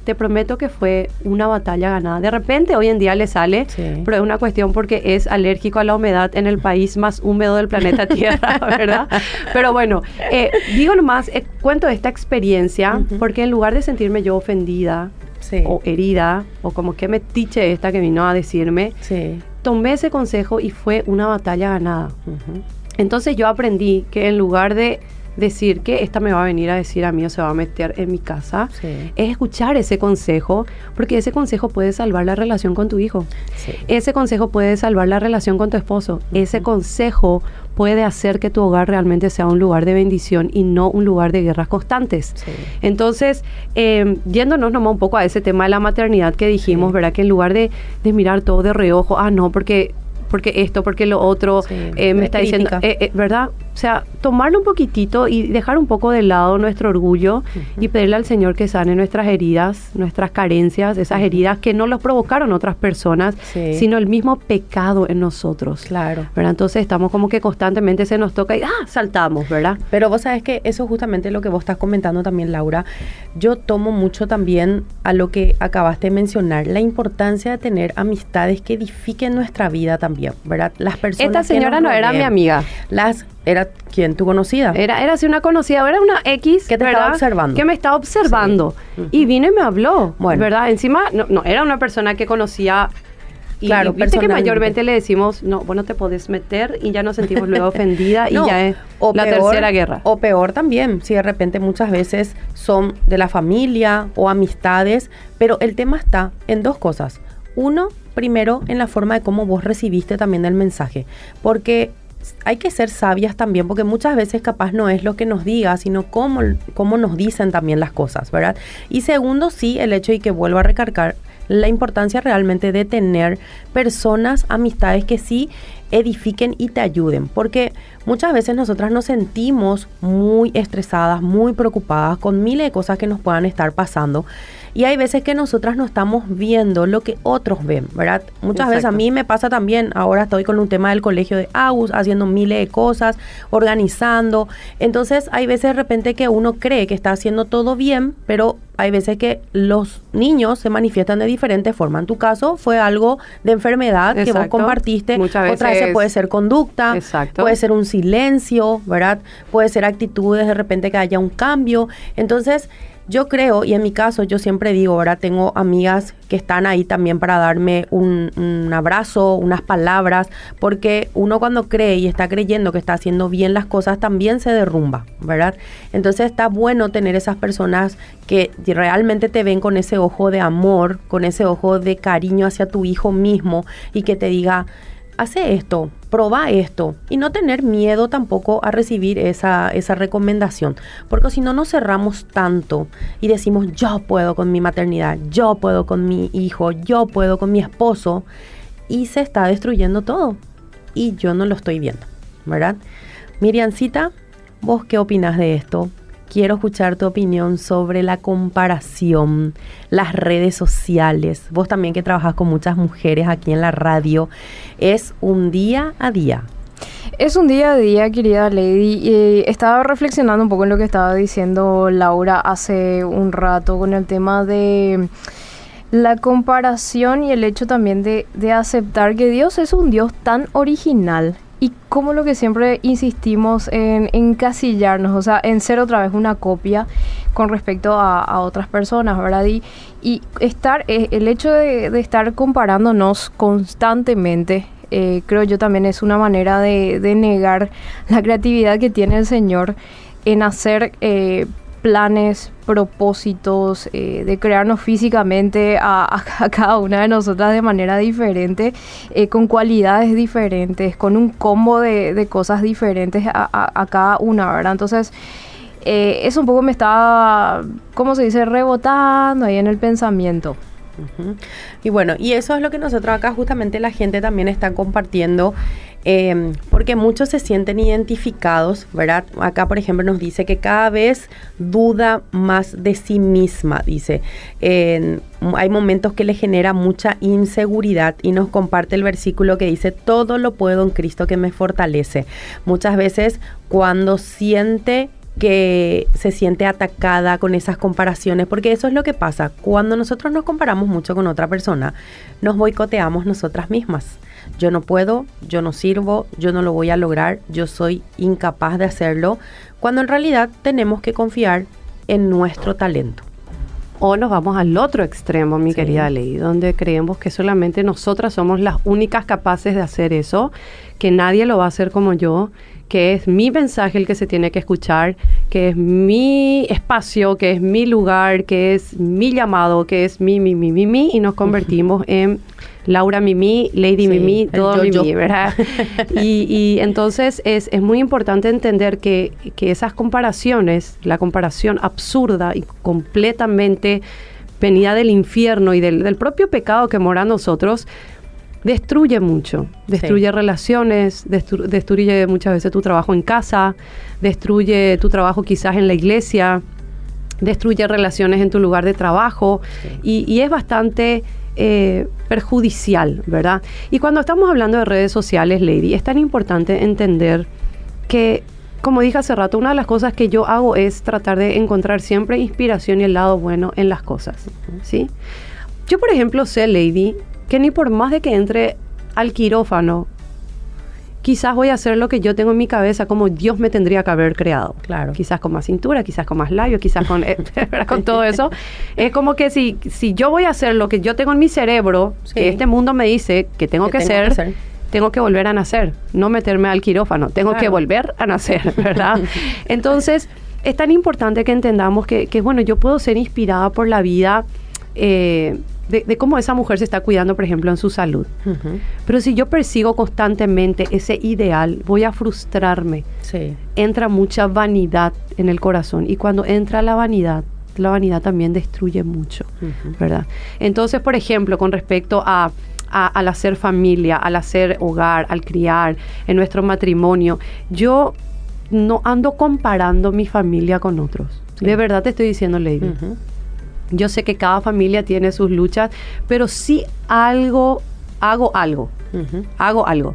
B: te prometo que fue una batalla ganada. De repente hoy en día le sale, sí. pero es una cuestión porque es alérgico a la humedad en el país más húmedo del planeta Tierra, ¿verdad? Pero bueno, eh, digo nomás, eh, cuento esta experiencia uh-huh. porque en lugar de sentirme yo ofendida sí. o herida, o como que metiche esta que vino a decirme, sí. tomé ese consejo y fue una batalla ganada. Uh-huh. Entonces yo aprendí que en lugar de decir que esta me va a venir a decir a mí o se va a meter en mi casa, sí. es escuchar ese consejo, porque ese consejo puede salvar la relación con tu hijo. Sí. Ese consejo puede salvar la relación con tu esposo. Uh-huh. Ese consejo puede hacer que tu hogar realmente sea un lugar de bendición y no un lugar de guerras constantes. Sí. Entonces, eh, yéndonos nomás un poco a ese tema de la maternidad que dijimos, sí. ¿verdad? Que en lugar de, de mirar todo de reojo, ah, no, porque... porque esto, porque lo otro, sí, eh, me está crítica. diciendo, eh, eh, ¿verdad? O sea, tomarlo un poquitito y dejar un poco de lado nuestro orgullo uh-huh. y pedirle al Señor que sane nuestras heridas, nuestras carencias, esas uh-huh. heridas que no los provocaron otras personas, sí. sino el mismo pecado en nosotros.
A: Claro.
B: ¿Verdad? Entonces estamos como que constantemente se nos toca y ¡ah! Saltamos, ¿verdad?
A: Pero vos sabés que eso es justamente lo que vos estás comentando también, Laura. Yo tomo mucho también a lo que acabaste de mencionar, la importancia de tener amistades que edifiquen nuestra vida también, ¿verdad? Las personas
B: Esta señora no era mi amiga.
A: Las ¿Era quién? ¿Tu conocida?
B: Era, era así una conocida, era una X,
A: que te
B: ¿verdad?
A: estaba observando.
B: Que me estaba observando. Sí. Uh-huh. Y vino y me habló, bueno. ¿verdad? Encima, no, no, era una persona que conocía. Y, claro, y viste que mayormente le decimos, no, vos no te podés meter y ya nos sentimos luego ofendida no, y ya es la peor, tercera guerra.
A: O peor también, si de repente muchas veces son de la familia o amistades, pero el tema está en dos cosas. Uno, primero, en la forma de cómo vos recibiste también el mensaje, porque hay que ser sabias también, porque muchas veces capaz no es lo que nos diga, sino cómo, cómo nos dicen también las cosas, ¿verdad? Y segundo, sí, el hecho, y que vuelvo a recargar, la importancia realmente de tener personas, amistades que sí edifiquen y te ayuden, porque muchas veces nosotras nos sentimos muy estresadas, muy preocupadas con miles de cosas que nos puedan estar pasando, y hay veces que nosotras no estamos viendo lo que otros ven, ¿verdad? Muchas Exacto. veces a mí me pasa también, ahora estoy con un tema del colegio de Agus, haciendo miles de cosas, organizando, entonces hay veces de repente que uno cree que está haciendo todo bien, pero hay veces que los niños se manifiestan de diferentes formas. En tu caso fue algo de enfermedad Exacto. que vos compartiste.
B: Muchas veces
A: Otra vez puede ser conducta,
B: Exacto.
A: puede ser un silencio, ¿verdad? Puede ser actitudes, de repente que haya un cambio. Entonces, yo creo, y en mi caso yo siempre digo, ¿verdad? Tengo amigas que están ahí también para darme un, un abrazo, unas palabras, porque uno cuando cree y está creyendo que está haciendo bien las cosas también se derrumba, ¿verdad? Entonces está bueno tener esas personas que realmente te ven con ese ojo de amor, con ese ojo de cariño hacia tu hijo mismo y que te diga, hace esto, proba esto, y no tener miedo tampoco a recibir esa, esa recomendación, porque si no nos cerramos tanto y decimos yo puedo con mi maternidad, yo puedo con mi hijo, yo puedo con mi esposo, y se está destruyendo todo y yo no lo estoy viendo, ¿verdad? Miriamcita, ¿vos qué opinas de esto? Quiero escuchar tu opinión sobre la comparación, las redes sociales. Vos también que trabajas con muchas mujeres aquí en la radio, ¿es un día a día?
C: Es un día a día, querida Lady. Eh, estaba reflexionando un poco en lo que estaba diciendo Laura hace un rato con el tema de la comparación y el hecho también de, de aceptar que Dios es un Dios tan original. Y como lo que siempre insistimos en encasillarnos, o sea, en ser otra vez una copia con respecto a, a otras personas, ¿verdad? Y, y estar, eh, el hecho de, de estar comparándonos constantemente, eh, creo yo también es una manera de, de negar la creatividad que tiene el Señor en hacer eh, planes, propósitos, eh, de crearnos físicamente a, a, a cada una de nosotras de manera diferente, eh, con cualidades diferentes, con un combo de, de cosas diferentes a, a, a cada una, ¿verdad? Entonces, eh, eso un poco me está, ¿cómo se dice?, rebotando ahí en el pensamiento.
A: Uh-huh. Y bueno, y eso es lo que nosotros acá justamente la gente también está compartiendo, eh, porque muchos se sienten identificados, ¿verdad? Acá, por ejemplo, nos dice que cada vez duda más de sí misma, dice. Eh, hay momentos que le genera mucha inseguridad y nos comparte el versículo que dice, todo lo puedo en Cristo que me fortalece. Muchas veces cuando siente que se siente atacada con esas comparaciones, porque eso es lo que pasa. Cuando nosotros nos comparamos mucho con otra persona, nos boicoteamos nosotras mismas. Yo no puedo, yo no sirvo, yo no lo voy a lograr, yo soy incapaz de hacerlo, cuando en realidad tenemos que confiar en nuestro talento.
B: O nos vamos al otro extremo, mi sí. querida Lady, donde creemos que solamente nosotras somos las únicas capaces de hacer eso, que nadie lo va a hacer como yo, que es mi mensaje el que se tiene que escuchar, que es mi espacio, que es mi lugar, que es mi llamado, que es mi, mi, mi, mi, mi, y nos convertimos en Laura Mimi, Lady sí, Mimi, todo yo, Mimi, yo. ¿verdad? y, y entonces es, es muy importante entender que, que esas comparaciones, la comparación absurda y completamente venida del infierno y del, del propio pecado que mora en nosotros, destruye mucho, destruye sí. relaciones, destru- destruye muchas veces tu trabajo en casa, destruye tu trabajo quizás en la iglesia, destruye relaciones en tu lugar de trabajo sí. y, y es bastante eh, perjudicial, ¿verdad? Y cuando estamos hablando de redes sociales, Lady, es tan importante entender que, como dije hace rato, una de las cosas que yo hago es tratar de encontrar siempre inspiración y el lado bueno en las cosas, uh-huh. ¿sí? Yo, por ejemplo, sé, Lady, que ni por más de que entre al quirófano, quizás voy a hacer lo que yo tengo en mi cabeza como Dios me tendría que haber creado.
A: Claro.
B: Quizás con más cintura, quizás con más labios, quizás con, eh, con todo eso. Es como que si, si yo voy a hacer lo que yo tengo en mi cerebro, sí. que este mundo me dice que tengo que, que, tengo ser, que ser, tengo que volver a nacer, no meterme al quirófano, tengo claro. que volver a nacer, ¿verdad? Entonces, es tan importante que entendamos que, que, bueno, yo puedo ser inspirada por la vida, eh, De, de cómo esa mujer se está cuidando, por ejemplo, en su salud. Uh-huh. Pero si yo persigo constantemente ese ideal, voy a frustrarme.
A: Sí. Entra
B: mucha vanidad en el corazón. Y cuando entra la vanidad, la vanidad también destruye mucho, uh-huh. ¿verdad? Entonces, por ejemplo, con respecto a, a, al hacer familia, al hacer hogar, al criar, en nuestro matrimonio, yo no ando comparando mi familia con otros. Sí. De verdad te estoy diciendo, Lady. Uh-huh. Yo sé que cada familia tiene sus luchas, pero sí algo, hago algo, uh-huh. hago algo.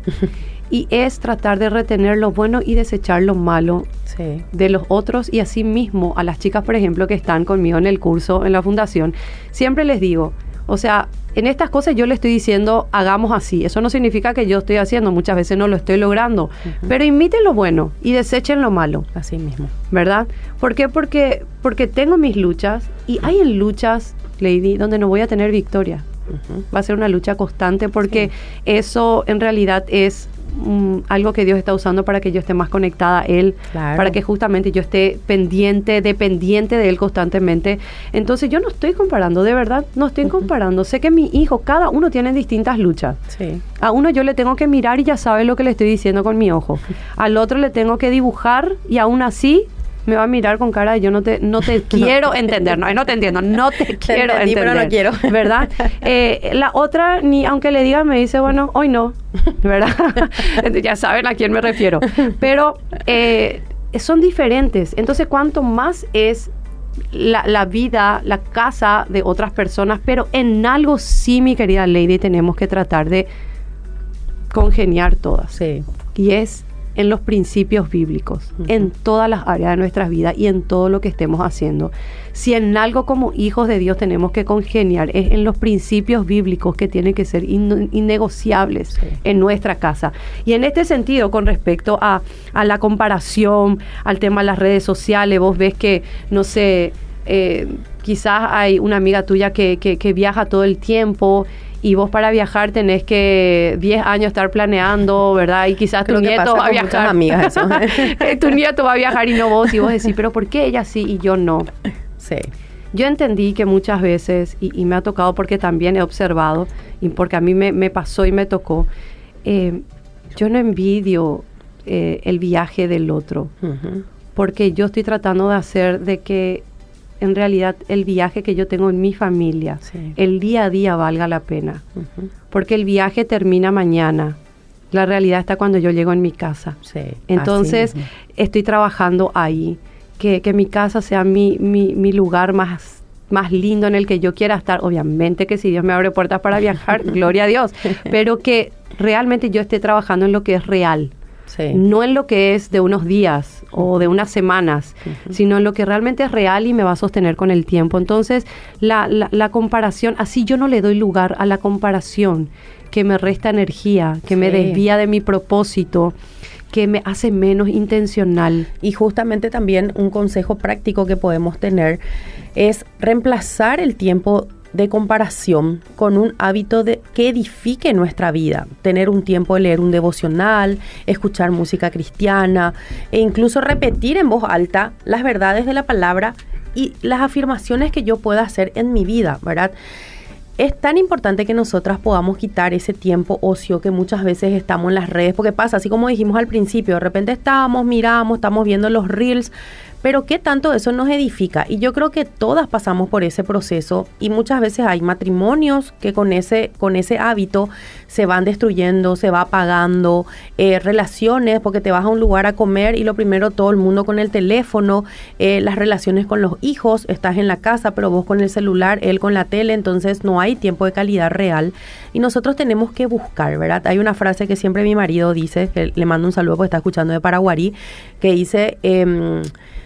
B: Y es tratar de retener lo bueno y desechar lo malo sí. de los otros. Y así mismo a las chicas, por ejemplo, que están conmigo en el curso, en la fundación, siempre les digo, o sea, en estas cosas yo les estoy diciendo, hagamos así. Eso no significa que yo estoy haciendo, muchas veces no lo estoy logrando. Uh-huh. Pero imiten lo bueno y desechen lo malo.
A: Así mismo.
B: ¿Verdad? ¿Por qué? Porque, porque tengo mis luchas y hay en luchas, Lady, donde no voy a tener victoria. Uh-huh. Va a ser una lucha constante porque sí. eso en realidad es um, algo que Dios está usando para que yo esté más conectada a Él, claro. para que justamente yo esté pendiente, dependiente de Él constantemente. Entonces yo no estoy comparando, de verdad, no estoy uh-huh. comparando. Sé que mi hijo, cada uno tiene distintas luchas.
A: Sí.
B: A uno yo le tengo que mirar y ya sabe lo que le estoy diciendo con mi ojo. Al otro le tengo que dibujar y aún así me va a mirar con cara de yo no te, no te quiero entender. No, no te entiendo, no te, te quiero entendí, entender.
A: Pero no quiero.
B: ¿Verdad? Eh, la otra, ni aunque le diga, me dice, bueno, hoy no. ¿Verdad? Ya saben a quién me refiero. Pero eh, son diferentes. Entonces, cuanto más es la, la vida, la casa de otras personas, pero en algo sí, mi querida Lady, tenemos que tratar de congeniar todas.
A: Sí.
B: Y es en los principios bíblicos, uh-huh. en todas las áreas de nuestras vidas y en todo lo que estemos haciendo. Si en algo como hijos de Dios tenemos que congeniar, es en los principios bíblicos que tienen que ser in- innegociables sí. en nuestra casa. Y en este sentido, con respecto a, a la comparación, al tema de las redes sociales, vos ves que, no sé, eh, quizás hay una amiga tuya que, que, que viaja todo el tiempo y vos para viajar tenés que diez años estar planeando, ¿verdad? Y quizás tu nieto va a viajar.
A: Muchas amigas eso.
B: Tu nieto va a viajar y no vos. Y vos decís, pero ¿por qué ella sí y yo no?
A: Sí.
B: Yo entendí que muchas veces, y, y me ha tocado porque también he observado, y porque a mí me, me pasó y me tocó, eh, yo no envidio eh, el viaje del otro. Uh-huh. Porque yo estoy tratando de hacer de que en realidad el viaje que yo tengo en mi familia, sí. el día a día valga la pena. Uh-huh. Porque el viaje termina mañana. La realidad está cuando yo llego en mi casa.
A: Sí,
B: entonces, estoy trabajando ahí. Que, que mi casa sea mi, mi, mi lugar más, más lindo en el que yo quiera estar. Obviamente que si Dios me abre puertas para viajar, gloria a Dios. Pero que realmente yo esté trabajando en lo que es real. sí. no en lo que es de unos días o de unas semanas, uh-huh. sino en lo que realmente es real y me va a sostener con el tiempo. Entonces, la, la, la comparación, así yo no le doy lugar a la comparación que me resta energía, que sí. me desvía de mi propósito, que me hace menos intencional.
A: Y justamente también un consejo práctico que podemos tener es reemplazar el tiempo de comparación con un hábito de, que edifique nuestra vida. Tener un tiempo de leer un devocional, escuchar música cristiana e incluso repetir en voz alta las verdades de la palabra y las afirmaciones que yo pueda hacer en mi vida, ¿verdad? Es tan importante que nosotras podamos quitar ese tiempo ocio que muchas veces estamos en las redes, porque pasa, así como dijimos al principio, de repente estamos, miramos, estamos viendo los reels, pero ¿qué tanto eso nos edifica? Y yo creo que todas pasamos por ese proceso y muchas veces hay matrimonios que con ese, con ese hábito se van destruyendo, se va apagando, eh, relaciones, porque te vas a un lugar a comer y lo primero todo el mundo con el teléfono, eh, las relaciones con los hijos, estás en la casa pero vos con el celular, él con la tele, entonces no hay tiempo de calidad real y nosotros tenemos que buscar, ¿verdad? Hay una frase que siempre mi marido dice, que le mando un saludo porque está escuchando de Paraguarí, que dice... Eh,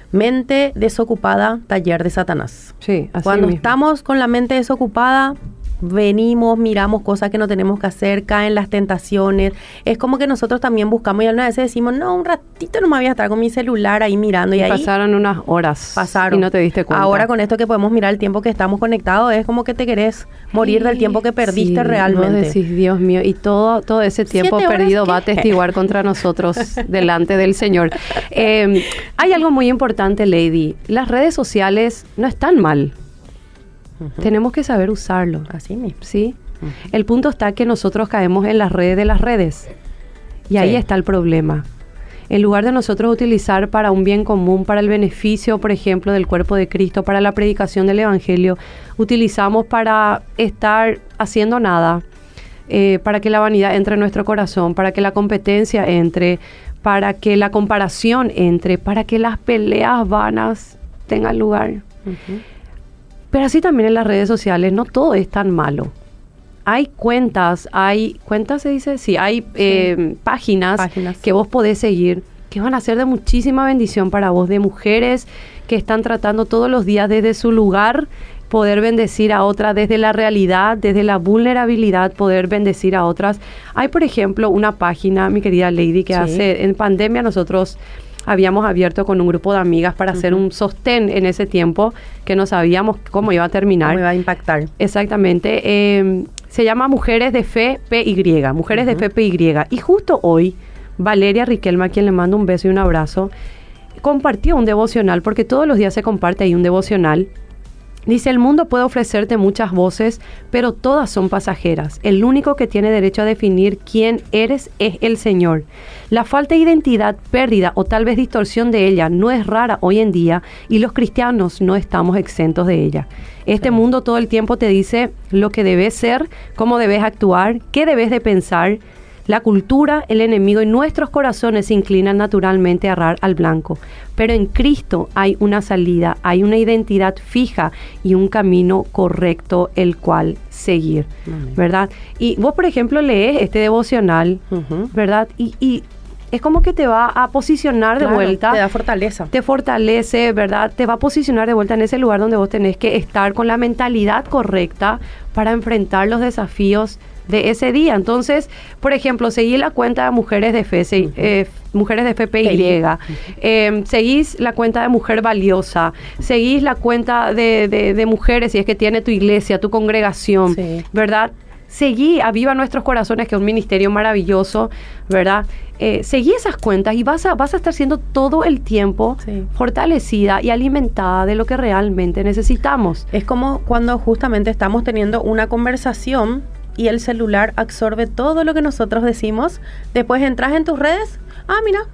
A: mente desocupada, taller de Satanás.
B: Sí, así
A: Cuando
B: mismo.
A: estamos con la mente desocupada, venimos, miramos cosas que no tenemos que hacer, caen las tentaciones. Es como que nosotros también buscamos y algunas veces decimos, no, un ratito no me voy a estar con mi celular ahí mirando. Y, y ahí
B: pasaron unas horas.
A: Pasaron.
B: Y no te diste cuenta.
A: Ahora con esto que podemos mirar el tiempo que estamos conectados, es como que te querés morir del tiempo que perdiste
B: sí,
A: realmente.
B: Vos decís, Dios mío, y todo, todo ese tiempo perdido va a testiguar contra nosotros delante del Señor. Eh, hay algo muy importante, Lady. Las redes sociales no están mal. Uh-huh. Tenemos que saber usarlo.
A: Así mismo.
B: ¿Sí? Uh-huh. El punto está que nosotros caemos en las redes de las redes. Y sí. ahí está el problema. En lugar de nosotros utilizar para un bien común, para el beneficio, por ejemplo, del cuerpo de Cristo, para la predicación del Evangelio, utilizamos para estar haciendo nada, eh, para que la vanidad entre en nuestro corazón, para que la competencia entre, para que la comparación entre, para que las peleas vanas tengan lugar. Uh-huh. Pero así también en las redes sociales no todo es tan malo. Hay cuentas, hay, ¿cuentas se dice? Sí, hay sí. Eh, páginas, páginas que vos podés seguir, que van a ser de muchísima bendición para vos, de mujeres que están tratando todos los días desde su lugar, poder bendecir a otras, desde la realidad, desde la vulnerabilidad, poder bendecir a otras. Hay, por ejemplo, una página, mi querida Lady, que sí. hace, en pandemia nosotros... habíamos abierto con un grupo de amigas para uh-huh. hacer un sostén en ese tiempo que no sabíamos cómo iba a terminar.
A: Cómo iba a impactar.
B: Exactamente. Eh, se llama Mujeres de Fe P Y. Mujeres uh-huh. de Fe P Y. Y justo hoy, Valeria Riquelme, a quien le mando un beso y un abrazo, compartió un devocional, porque todos los días se comparte ahí un devocional. Dice, el mundo puede ofrecerte muchas voces, pero todas son pasajeras. El único que tiene derecho a definir quién eres es el Señor. La falta de identidad, pérdida o tal vez distorsión de ella no es rara hoy en día y los cristianos no estamos exentos de ella. Este sí. mundo todo el tiempo te dice lo que debes ser, cómo debes actuar, qué debes de pensar. La cultura, el enemigo y nuestros corazones se inclinan naturalmente a errar al blanco. Pero en Cristo hay una salida, hay una identidad fija y un camino correcto el cual seguir, Amén. ¿Verdad? Y vos, por ejemplo, lees este devocional, uh-huh. ¿verdad? Y, y es como que te va a posicionar claro, de vuelta.
A: Te da fortaleza.
B: Te fortalece, ¿verdad? Te va a posicionar de vuelta en ese lugar donde vos tenés que estar con la mentalidad correcta para enfrentar los desafíos de ese día. Entonces, por ejemplo, seguí la cuenta de Mujeres de Fe, uh-huh. eh, Mujeres de Fe P Y, uh-huh. eh, seguís la cuenta de Mujer Valiosa, seguís la cuenta de, de, de mujeres, si es que tiene tu iglesia, tu congregación, sí. ¿verdad? Seguí Aviva Nuestros Corazones, que es un ministerio maravilloso, ¿verdad? Eh, seguí esas cuentas y vas a, vas a estar siendo todo el tiempo sí. fortalecida y alimentada de lo que realmente necesitamos.
A: Es como cuando justamente estamos teniendo una conversación y el celular absorbe todo lo que nosotros decimos. Después entras en tus redes, ah, mira,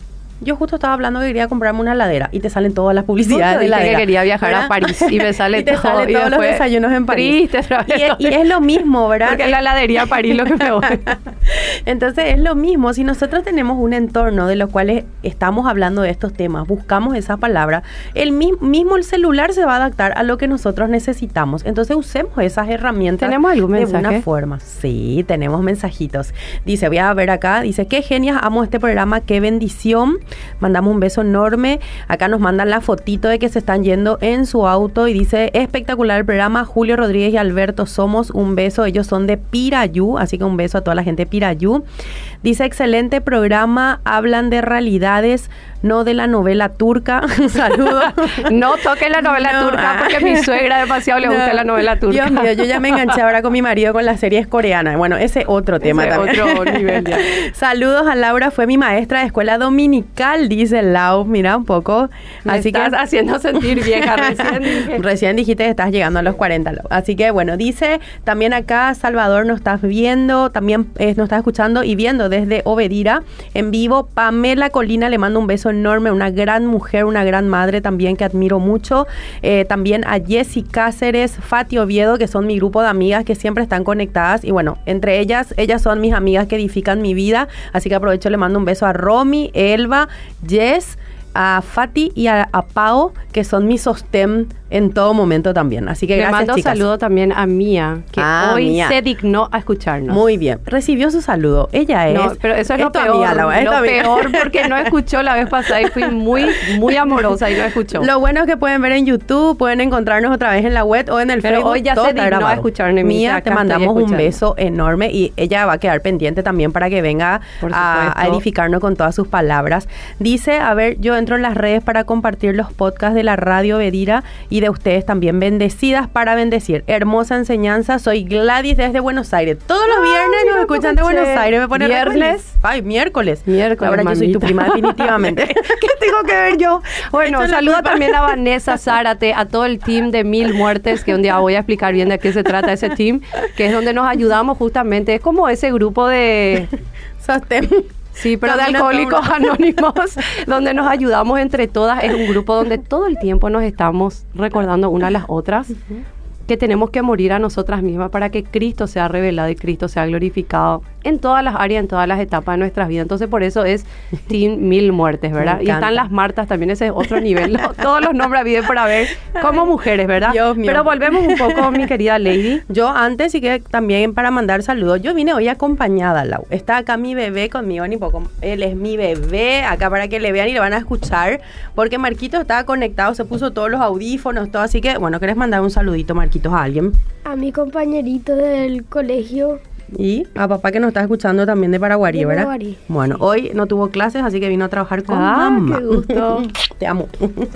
A: yo justo estaba hablando que quería comprarme una heladera y te salen todas las publicidades de heladera.
B: Que quería viajar ¿verdad? A París y me sale
A: y te
B: todo.
A: Sale
B: y
A: todos los desayunos en París.
B: Triste,
A: y, es, y es lo mismo, ¿verdad?
B: Porque es la heladería a París lo que me voy.
A: Entonces es lo mismo. Si nosotros tenemos un entorno de los cuales estamos hablando de estos temas, buscamos esa palabra, el mi, mismo el celular se va a adaptar a lo que nosotros necesitamos. Entonces usemos esas herramientas.
B: ¿Tenemos algún mensaje?
A: De alguna forma. Sí, tenemos mensajitos. Dice, voy a ver acá, dice, qué genias, amo este programa, qué bendición. Mandamos un beso enorme. Acá nos mandan la fotito de que se están yendo en su auto y dice, espectacular el programa, Julio Rodríguez y Alberto Somos, un beso, ellos son de Pirayú, así que un beso a toda la gente de Pirayú. Dice, excelente programa, hablan de realidades, no de la novela turca. Un saludo.
B: No toque la novela no, turca porque mi suegra demasiado le no, gusta la novela turca.
A: Dios mío, yo ya me enganché ahora con mi marido con las series coreanas. Bueno, ese otro tema
B: ese
A: también.
B: Otro nivel ya.
A: Saludos a Laura, fue mi maestra de escuela dominical, dice Lau. Mira un poco.
B: Me
A: Así
B: estás
A: que
B: haciendo sentir vieja recién. Dije.
A: Recién dijiste que estás llegando a los cuarenta, Lau. Así que bueno, dice también acá Salvador nos estás viendo, también eh, nos estás escuchando y viendo desde Obedira en vivo. Pamela Colina, le mando un beso enorme, una gran mujer, una gran madre también que admiro mucho. Eh, también a Jessy Cáceres, Fati Oviedo, que son mi grupo de amigas que siempre están conectadas y bueno, entre ellas, ellas son mis amigas que edifican mi vida, así que aprovecho, le mando un beso a Romy, Elba, Jess, a Fati y a, a Pao, que son mi sostén en todo momento también. Así que
B: le
A: gracias,
B: mando
A: chicas.
B: saludo también a Mía, que
A: ah,
B: hoy
A: Mía.
B: se dignó a escucharnos.
A: Muy bien. Recibió su saludo. Ella es...
B: No, pero eso es, es lo peor.
A: Amiga, la,
B: lo
A: amiga.
B: peor porque no escuchó la vez pasada y fui muy, muy amorosa y no escuchó.
A: Lo bueno es que pueden ver en YouTube, pueden encontrarnos otra vez en la web o en el
B: pero
A: Facebook.
B: Hoy ya se dignó a escucharme.
A: Mía, te mandamos un beso enorme y ella va a quedar pendiente también para que venga a, a edificarnos con todas sus palabras. Dice, a ver, yo entro en las redes para compartir los podcasts de la Radio Bedira y de ustedes también. Bendecidas para bendecir. Hermosa enseñanza. Soy Gladys desde Buenos Aires. Todos los viernes
B: Ay,
A: nos escuchan de Buenos Aires. Me pone
B: ¿Viernes?
A: Ay, miércoles.
B: Miércoles,
A: ahora
B: mamita.
A: yo soy tu prima definitivamente. ¿Qué tengo que ver yo?
B: Bueno, saludo también a Vanessa Zárate, a todo el team de Mil Muertes, que un día voy a explicar bien de qué se trata ese team, que es donde nos ayudamos justamente. Es como ese grupo de...
A: Sostén.
B: Sí, pero de Alcohólicos Anónimos, donde nos ayudamos entre todas. Es un grupo donde todo el tiempo nos estamos recordando una a las otras uh-huh. que tenemos que morir a nosotras mismas para que Cristo sea revelado y Cristo sea glorificado en todas las áreas, en todas las etapas de nuestras vidas. Entonces, por eso es Team Mil Muertes, ¿verdad? Y están las Martas también, ese es otro nivel. Lo, todos los nombres viven para ver como mujeres, ¿verdad?
A: Dios mío.
B: Pero volvemos un poco, mi querida Lady.
A: Yo antes, y que también para mandar saludos, yo vine hoy acompañada, Lau. Está acá mi bebé conmigo, ni poco. Él es mi bebé, acá para que le vean y le van a escuchar, porque Marquitos estaba conectado, se puso todos los audífonos, todo. Así que, bueno, ¿querés mandar un saludito, Marquitos, a alguien?
D: A mi compañerito del colegio.
A: Y a papá que nos está escuchando también de Paraguarí,
D: de
A: ¿verdad?
D: Paraguarí.
A: Bueno, hoy no tuvo clases, así que vino a trabajar con
B: ah,
A: mamá.
B: Qué gusto.
A: Te amo.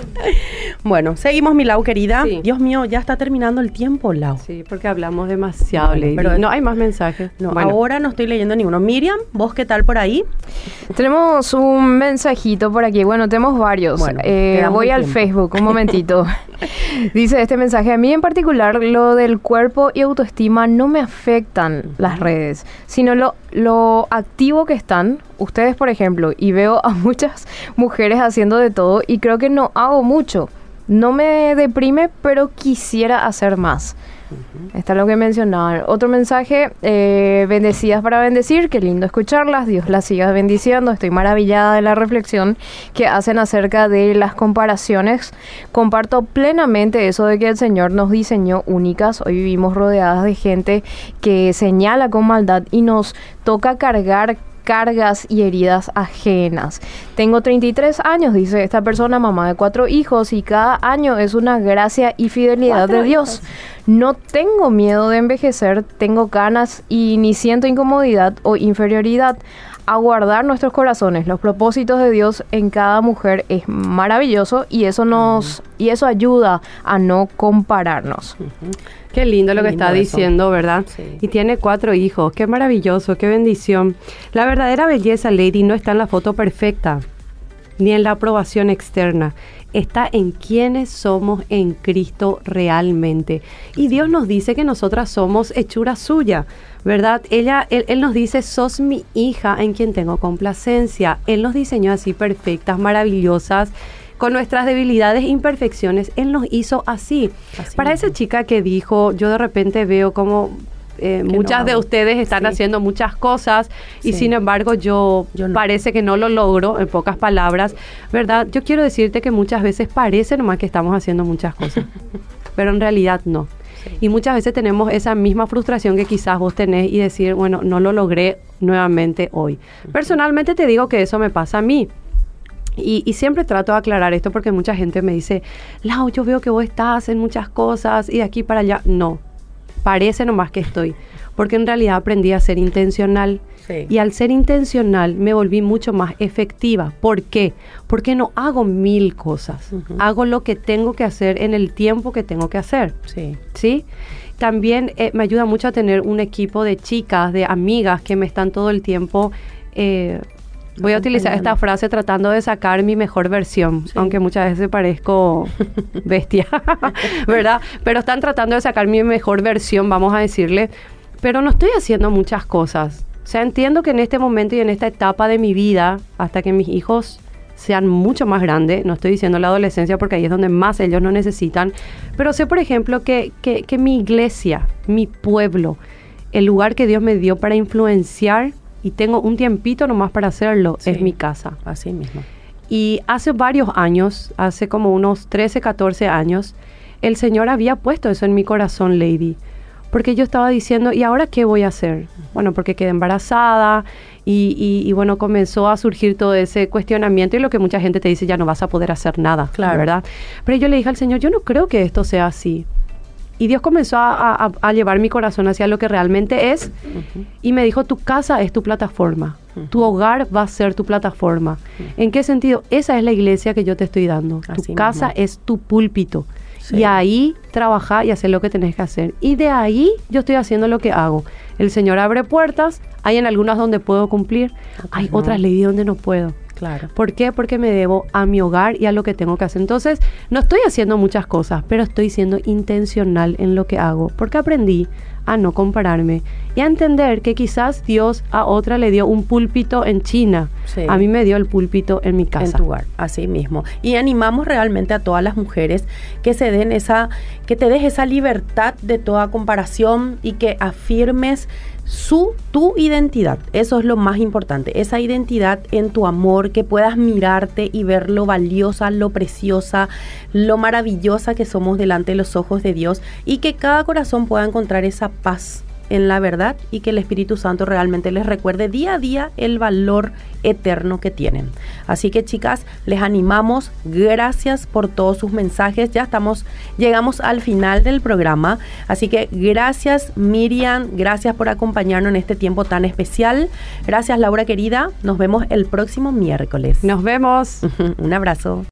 A: Bueno, seguimos, mi Lau querida.
B: Sí.
A: Dios mío, ya está terminando el tiempo, Lau.
B: Sí, porque hablamos demasiado,
A: bueno,
B: Lady.
A: Pero
B: no hay más mensajes.
A: No,
B: bueno.
A: ahora no estoy leyendo ninguno. Miriam, ¿vos qué tal por ahí?
C: Tenemos un mensajito por aquí. Bueno, tenemos varios.
A: Bueno,
C: eh, voy al tiempo. Facebook, un momentito. Dice este mensaje, a mí en particular lo del cuerpo y autoestima no me afectan uh-huh. las redes, sino lo, lo activo que están ustedes, por ejemplo, y veo a muchas mujeres haciendo de todo y creo que no hago mucho. No me deprime, pero quisiera hacer más. Uh-huh. Está lo que mencionaban. Otro mensaje, eh, bendecidas para bendecir, qué lindo escucharlas, Dios las siga bendiciendo, estoy maravillada de la reflexión que hacen acerca de las comparaciones. Comparto plenamente eso de que el Señor nos diseñó únicas, hoy vivimos rodeadas de gente que señala con maldad y nos toca cargar cargas y heridas ajenas. Tengo treinta y tres años, dice esta persona, mamá de cuatro hijos, y cada año es una gracia y fidelidad de Dios. Hijos. No tengo miedo de envejecer, tengo ganas y ni siento incomodidad o inferioridad. A guardar nuestros corazones, los propósitos de Dios en cada mujer es maravilloso y eso nos uh-huh. y eso ayuda a no compararnos.
B: Uh-huh. Qué lindo lo que está diciendo, ¿verdad?
A: Sí.
B: Y tiene cuatro hijos, qué maravilloso, qué bendición. La verdadera belleza, Lady, no está en la foto perfecta, ni en la aprobación externa. está en quiénes somos en Cristo realmente. Y Dios nos dice que nosotras somos hechura suya, ¿verdad? Ella, él, él nos dice, sos mi hija en quien tengo complacencia. Él nos diseñó así perfectas, maravillosas, con nuestras debilidades e imperfecciones. Él nos hizo así. así Para mismo. Esa chica que dijo, yo de repente veo como eh, muchas no de ustedes están sí. haciendo muchas cosas y sí. sin embargo yo, yo no. parece que no lo logro, en pocas palabras, ¿verdad? Yo quiero decirte que muchas veces parece nomás que estamos haciendo muchas cosas, pero en realidad no. Sí. Y muchas veces tenemos esa misma frustración que quizás vos tenés y decir, bueno, no lo logré nuevamente hoy. Uh-huh. Personalmente te digo que eso me pasa a mí. Y, y siempre trato de aclarar esto porque mucha gente me dice, Lau, yo veo que vos estás en muchas cosas y de aquí para allá. No, parece nomás que estoy. Porque en realidad aprendí a ser intencional. Sí. Y al ser intencional me volví mucho más efectiva. ¿Por qué? Porque no hago mil cosas. Uh-huh. Hago lo que tengo que hacer en el tiempo que tengo que hacer. Sí. ¿Sí? También eh, me ayuda mucho a tener un equipo de chicas, de amigas que me están todo el tiempo... Eh, Voy a utilizar esta frase tratando de sacar mi mejor versión, sí. aunque muchas veces parezco bestia, ¿verdad? Pero están tratando de sacar mi mejor versión, vamos a decirle. Pero no estoy haciendo muchas cosas. O sea, entiendo que en este momento y en esta etapa de mi vida, hasta que mis hijos sean mucho más grandes, no estoy diciendo la adolescencia porque ahí es donde más ellos lo necesitan, pero sé, por ejemplo, que, que, que mi iglesia, mi pueblo, el lugar que Dios me dio para influenciar, y tengo un tiempito nomás para hacerlo, sí, es mi casa.
A: Así mismo.
B: Y hace varios años, hace como unos trece, catorce años, el Señor había puesto eso en mi corazón, Lady. Porque yo estaba diciendo, ¿y ahora qué voy a hacer? Bueno, porque quedé embarazada y, y, y bueno, comenzó a surgir todo ese cuestionamiento y lo que mucha gente te dice, ya no vas a poder hacer nada, claro, ¿verdad? Pero yo le dije al Señor, yo no creo que esto sea así. Y Dios comenzó a, a, a llevar mi corazón hacia lo que realmente es. Uh-huh. Y me dijo, tu casa es tu plataforma. Uh-huh. Tu hogar va a ser tu plataforma. Uh-huh. ¿En qué sentido? Esa es la iglesia que yo te estoy dando. Así tu mismo. Casa es tu púlpito. Sí. Y ahí trabajar y hacer lo que tenés que hacer. Y de ahí yo estoy haciendo lo que hago. El Señor abre puertas. Hay en algunas donde puedo cumplir. Uh-huh. Hay otras leyes donde no puedo. Claro. ¿Por qué? Porque me debo a mi hogar y a lo que tengo que hacer. Entonces, no estoy haciendo muchas cosas, pero estoy siendo intencional en lo que hago, porque aprendí a no compararme y a entender que quizás Dios a otra le dio un púlpito en China. Sí. A mí me dio el púlpito en mi casa.
A: En tu hogar, así mismo. Y animamos realmente a todas las mujeres que se den esa, que te des esa libertad de toda comparación y que afirmes su, tu identidad. Eso es lo más importante, esa identidad en tu amor, que puedas mirarte y ver lo valiosa, lo preciosa, lo maravillosa que somos delante de los ojos de Dios y que cada corazón pueda encontrar esa paz en la verdad y que el Espíritu Santo realmente les recuerde día a día el valor eterno que tienen. Así que, chicas, les animamos. Gracias por todos sus mensajes. Ya estamos, llegamos al final del programa. Así que gracias, Miriam. Gracias por acompañarnos en este tiempo tan especial. Gracias, Laura querida. Nos vemos el próximo miércoles.
B: Nos vemos.
A: Un abrazo.